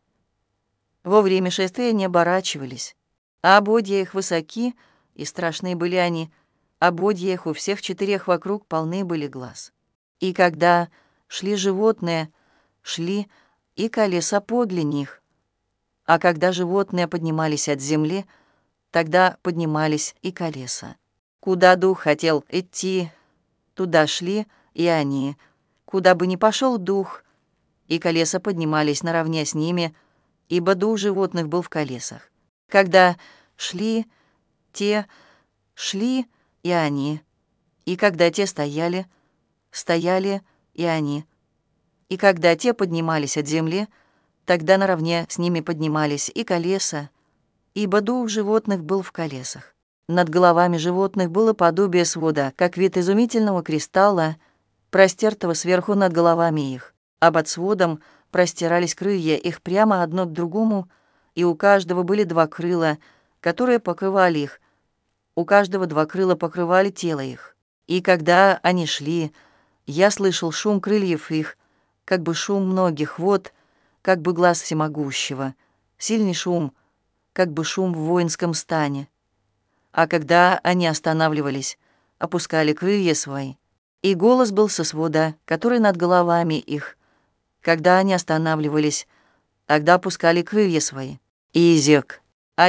Во время шествия не оборачивались, а ободья их высоки, и страшные были они, ободья их у всех 4 вокруг полны были глаз. И когда шли животные, шли и колеса подле них. А когда животные поднимались от земли, тогда поднимались и колеса. Куда дух хотел идти, туда шли и они. Куда бы ни пошел дух, и колеса поднимались наравне с ними, ибо дух животных был в колесах. Когда шли те, шли и они. И когда те стояли, стояли и они. И когда те поднимались от земли, тогда наравне с ними поднимались и колеса, ибо дух животных был в колесах. Над головами животных было подобие свода, как вид изумительного кристалла, простертого сверху над головами их, а под сводом простирались крылья их прямо одно к другому, и у каждого были 2 крыла, которые покрывали их, у каждого 2 крыла покрывали тело их. И когда они шли, я слышал шум крыльев их, как бы шум многих вод, как бы глас всемогущего, сильный шум, как бы шум в воинском стане. А когда они останавливались, опускали крылья свои, и голос был со свода, который над головами их. Когда они останавливались, тогда опускали крылья свои. Иезек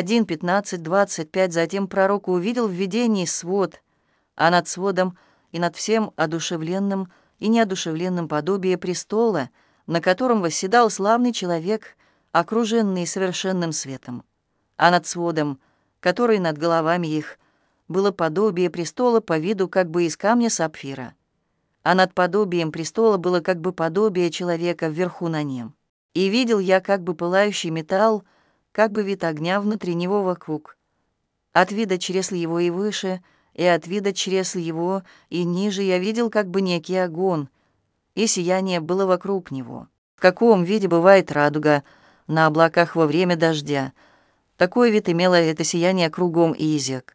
1:15-25. Затем пророк увидел в видении свод, а над сводом и над всем одушевленным и неодушевленным подобие престола, на котором восседал славный человек, окруженный совершенным светом. А над сводом, который над головами их, было подобие престола по виду как бы из камня сапфира. А над подобием престола было как бы подобие человека вверху на нем. И видел я как бы пылающий металл, как бы вид огня внутри него вокруг. От вида чресл его и выше, и от вида чресл его и ниже я видел как бы некий огонь, и сияние было вокруг него. В каком виде бывает радуга на облаках во время дождя, такой вид имело это сияние кругом Иезек.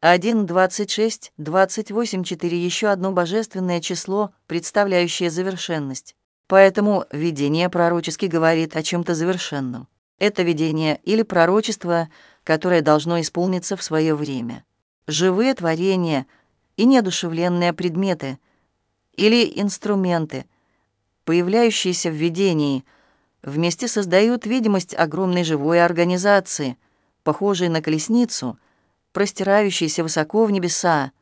1:26-28-4. Еще одно божественное число, представляющее завершенность. Поэтому видение пророчески говорит о чем-то завершенном. Это видение или пророчество, которое должно исполниться в свое время. Живые творения и неодушевленные предметы или инструменты, появляющиеся в видении, вместе создают видимость огромной живой организации, похожей на колесницу, простирающейся высоко в небеса,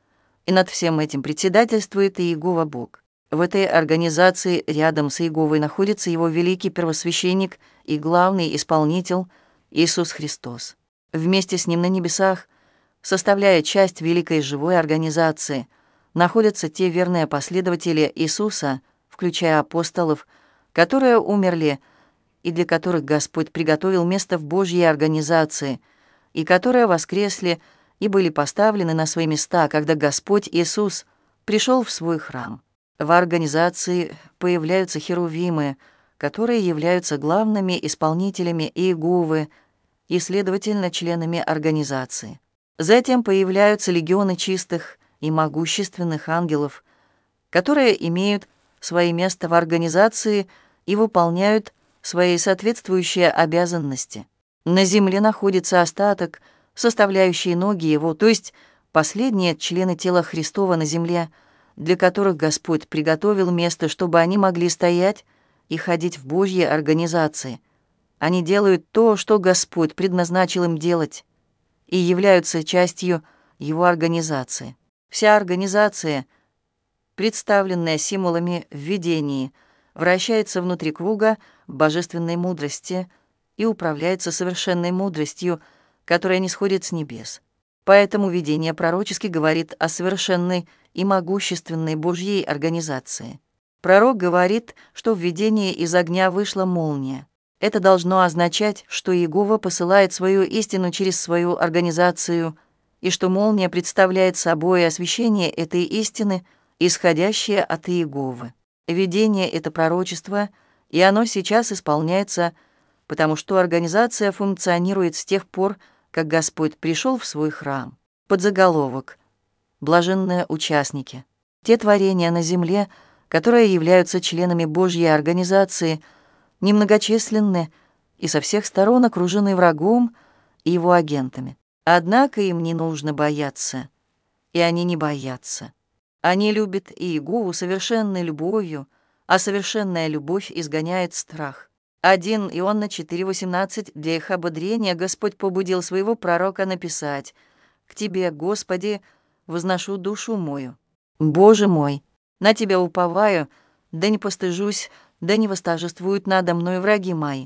И над всем этим председательствует Иегова Бог. В этой организации рядом с Иеговой находится его великий первосвященник и главный исполнитель Иисус Христос. Вместе с ним на небесах, составляя часть великой живой организации, находятся те верные последователи Иисуса, включая апостолов, которые умерли и для которых Господь приготовил место в Божьей организации, и которые воскресли и были поставлены на свои места, когда Господь Иисус пришел в свой храм. В организации появляются херувимы, которые являются главными исполнителями Иеговы и, следовательно, членами организации. Затем появляются легионы чистых и могущественных ангелов, которые имеют свое место в организации и выполняют свои соответствующие обязанности. На земле находится остаток, составляющий ноги его, то есть последние члены тела Христова на земле, для которых Господь приготовил место, чтобы они могли стоять и ходить в Божьей организации. Они делают то, что Господь предназначил им делать, и являются частью его организации. Вся организация, представленная символами в видении, вращается внутри круга божественной мудрости и управляется совершенной мудростью, которая нисходит с небес. Поэтому видение пророчески говорит о совершенной и могущественной Божьей организации. Пророк говорит, что в видении из огня вышла молния. Это должно означать, что Иегова посылает свою истину через свою организацию, и что молния представляет собой освещение этой истины, исходящее от Иеговы. Видение — это пророчество, и оно сейчас исполняется, потому что организация функционирует с тех пор, как Господь пришел в свой храм. Подзаголовок: «Блаженные участники». Те творения на земле, которые являются членами Божьей организации, немногочисленны и со всех сторон окружены врагом и его агентами. Однако им не нужно бояться, и они не боятся. Они любят Иегову совершенной любовью, а совершенная любовь изгоняет страх. 1 Иоанна 4,18. Для их ободрения Господь побудил своего пророка написать: «К Тебе, Господи, возношу душу мою. Боже мой, на Тебя уповаю, да не постыжусь, да не восторжествуют надо мной враги мои».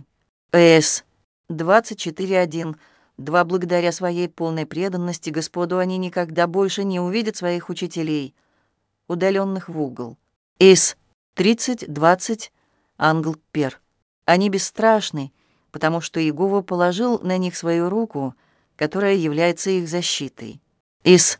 С. 24,1. Два благодаря своей полной преданности Господу они никогда больше не увидят своих учителей, удаленных в угол. Ис. 30:20. Ангел Пер. Они бесстрашны, потому что Иегова положил на них свою руку, которая является их защитой. Ис.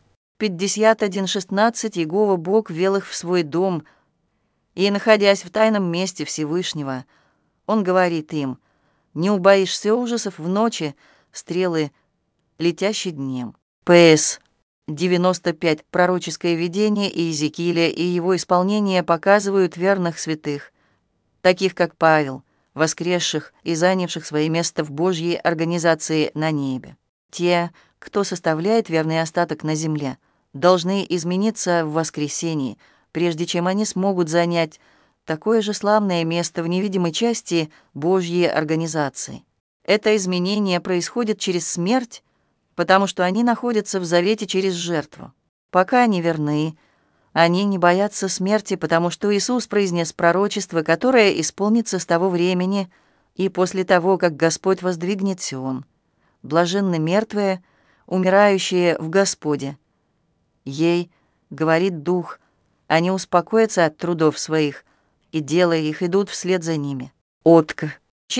51:16. Иегова Бог ввел их в свой дом, и, находясь в тайном месте Всевышнего, Он говорит им: «Не убоишься ужасов в ночи, стрелы, летящие днем». П.С. 95. Пророческое видение Иезекииля и его исполнение показывают верных святых, таких как Павел, воскресших и занявших свое место в Божьей организации на небе. Те, кто составляет верный остаток на земле, должны измениться в воскресении, прежде чем они смогут занять такое же славное место в невидимой части Божьей организации. Это изменение происходит через смерть, потому что они находятся в завете через жертву. Пока они верны, они не боятся смерти, потому что Иисус произнес пророчество, которое исполнится с того времени и после того, как Господь воздвигнет Сион. Блаженны мертвые, умирающие в Господе. Ей, говорит Дух, они успокоятся от трудов своих, и, делая их, идут вслед за ними. Отка.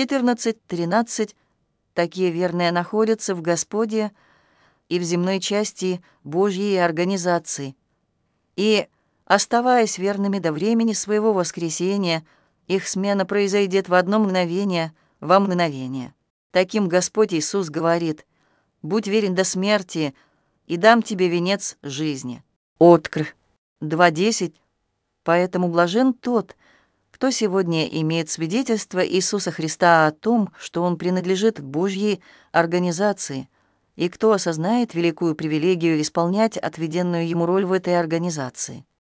14:13. Такие верные находятся в Господе и в земной части Божьей организации. И, оставаясь верными до времени своего воскресения, их смена произойдет в одно мгновение, во мгновение. Таким Господь Иисус говорит: «Будь верен до смерти, и дам тебе венец жизни». Откр. 2:10. Поэтому блажен тот, кто сегодня имеет свидетельство Иисуса Христа о том, что он принадлежит к Божьей организации, и кто осознает великую привилегию исполнять отведенную ему роль в этой организации.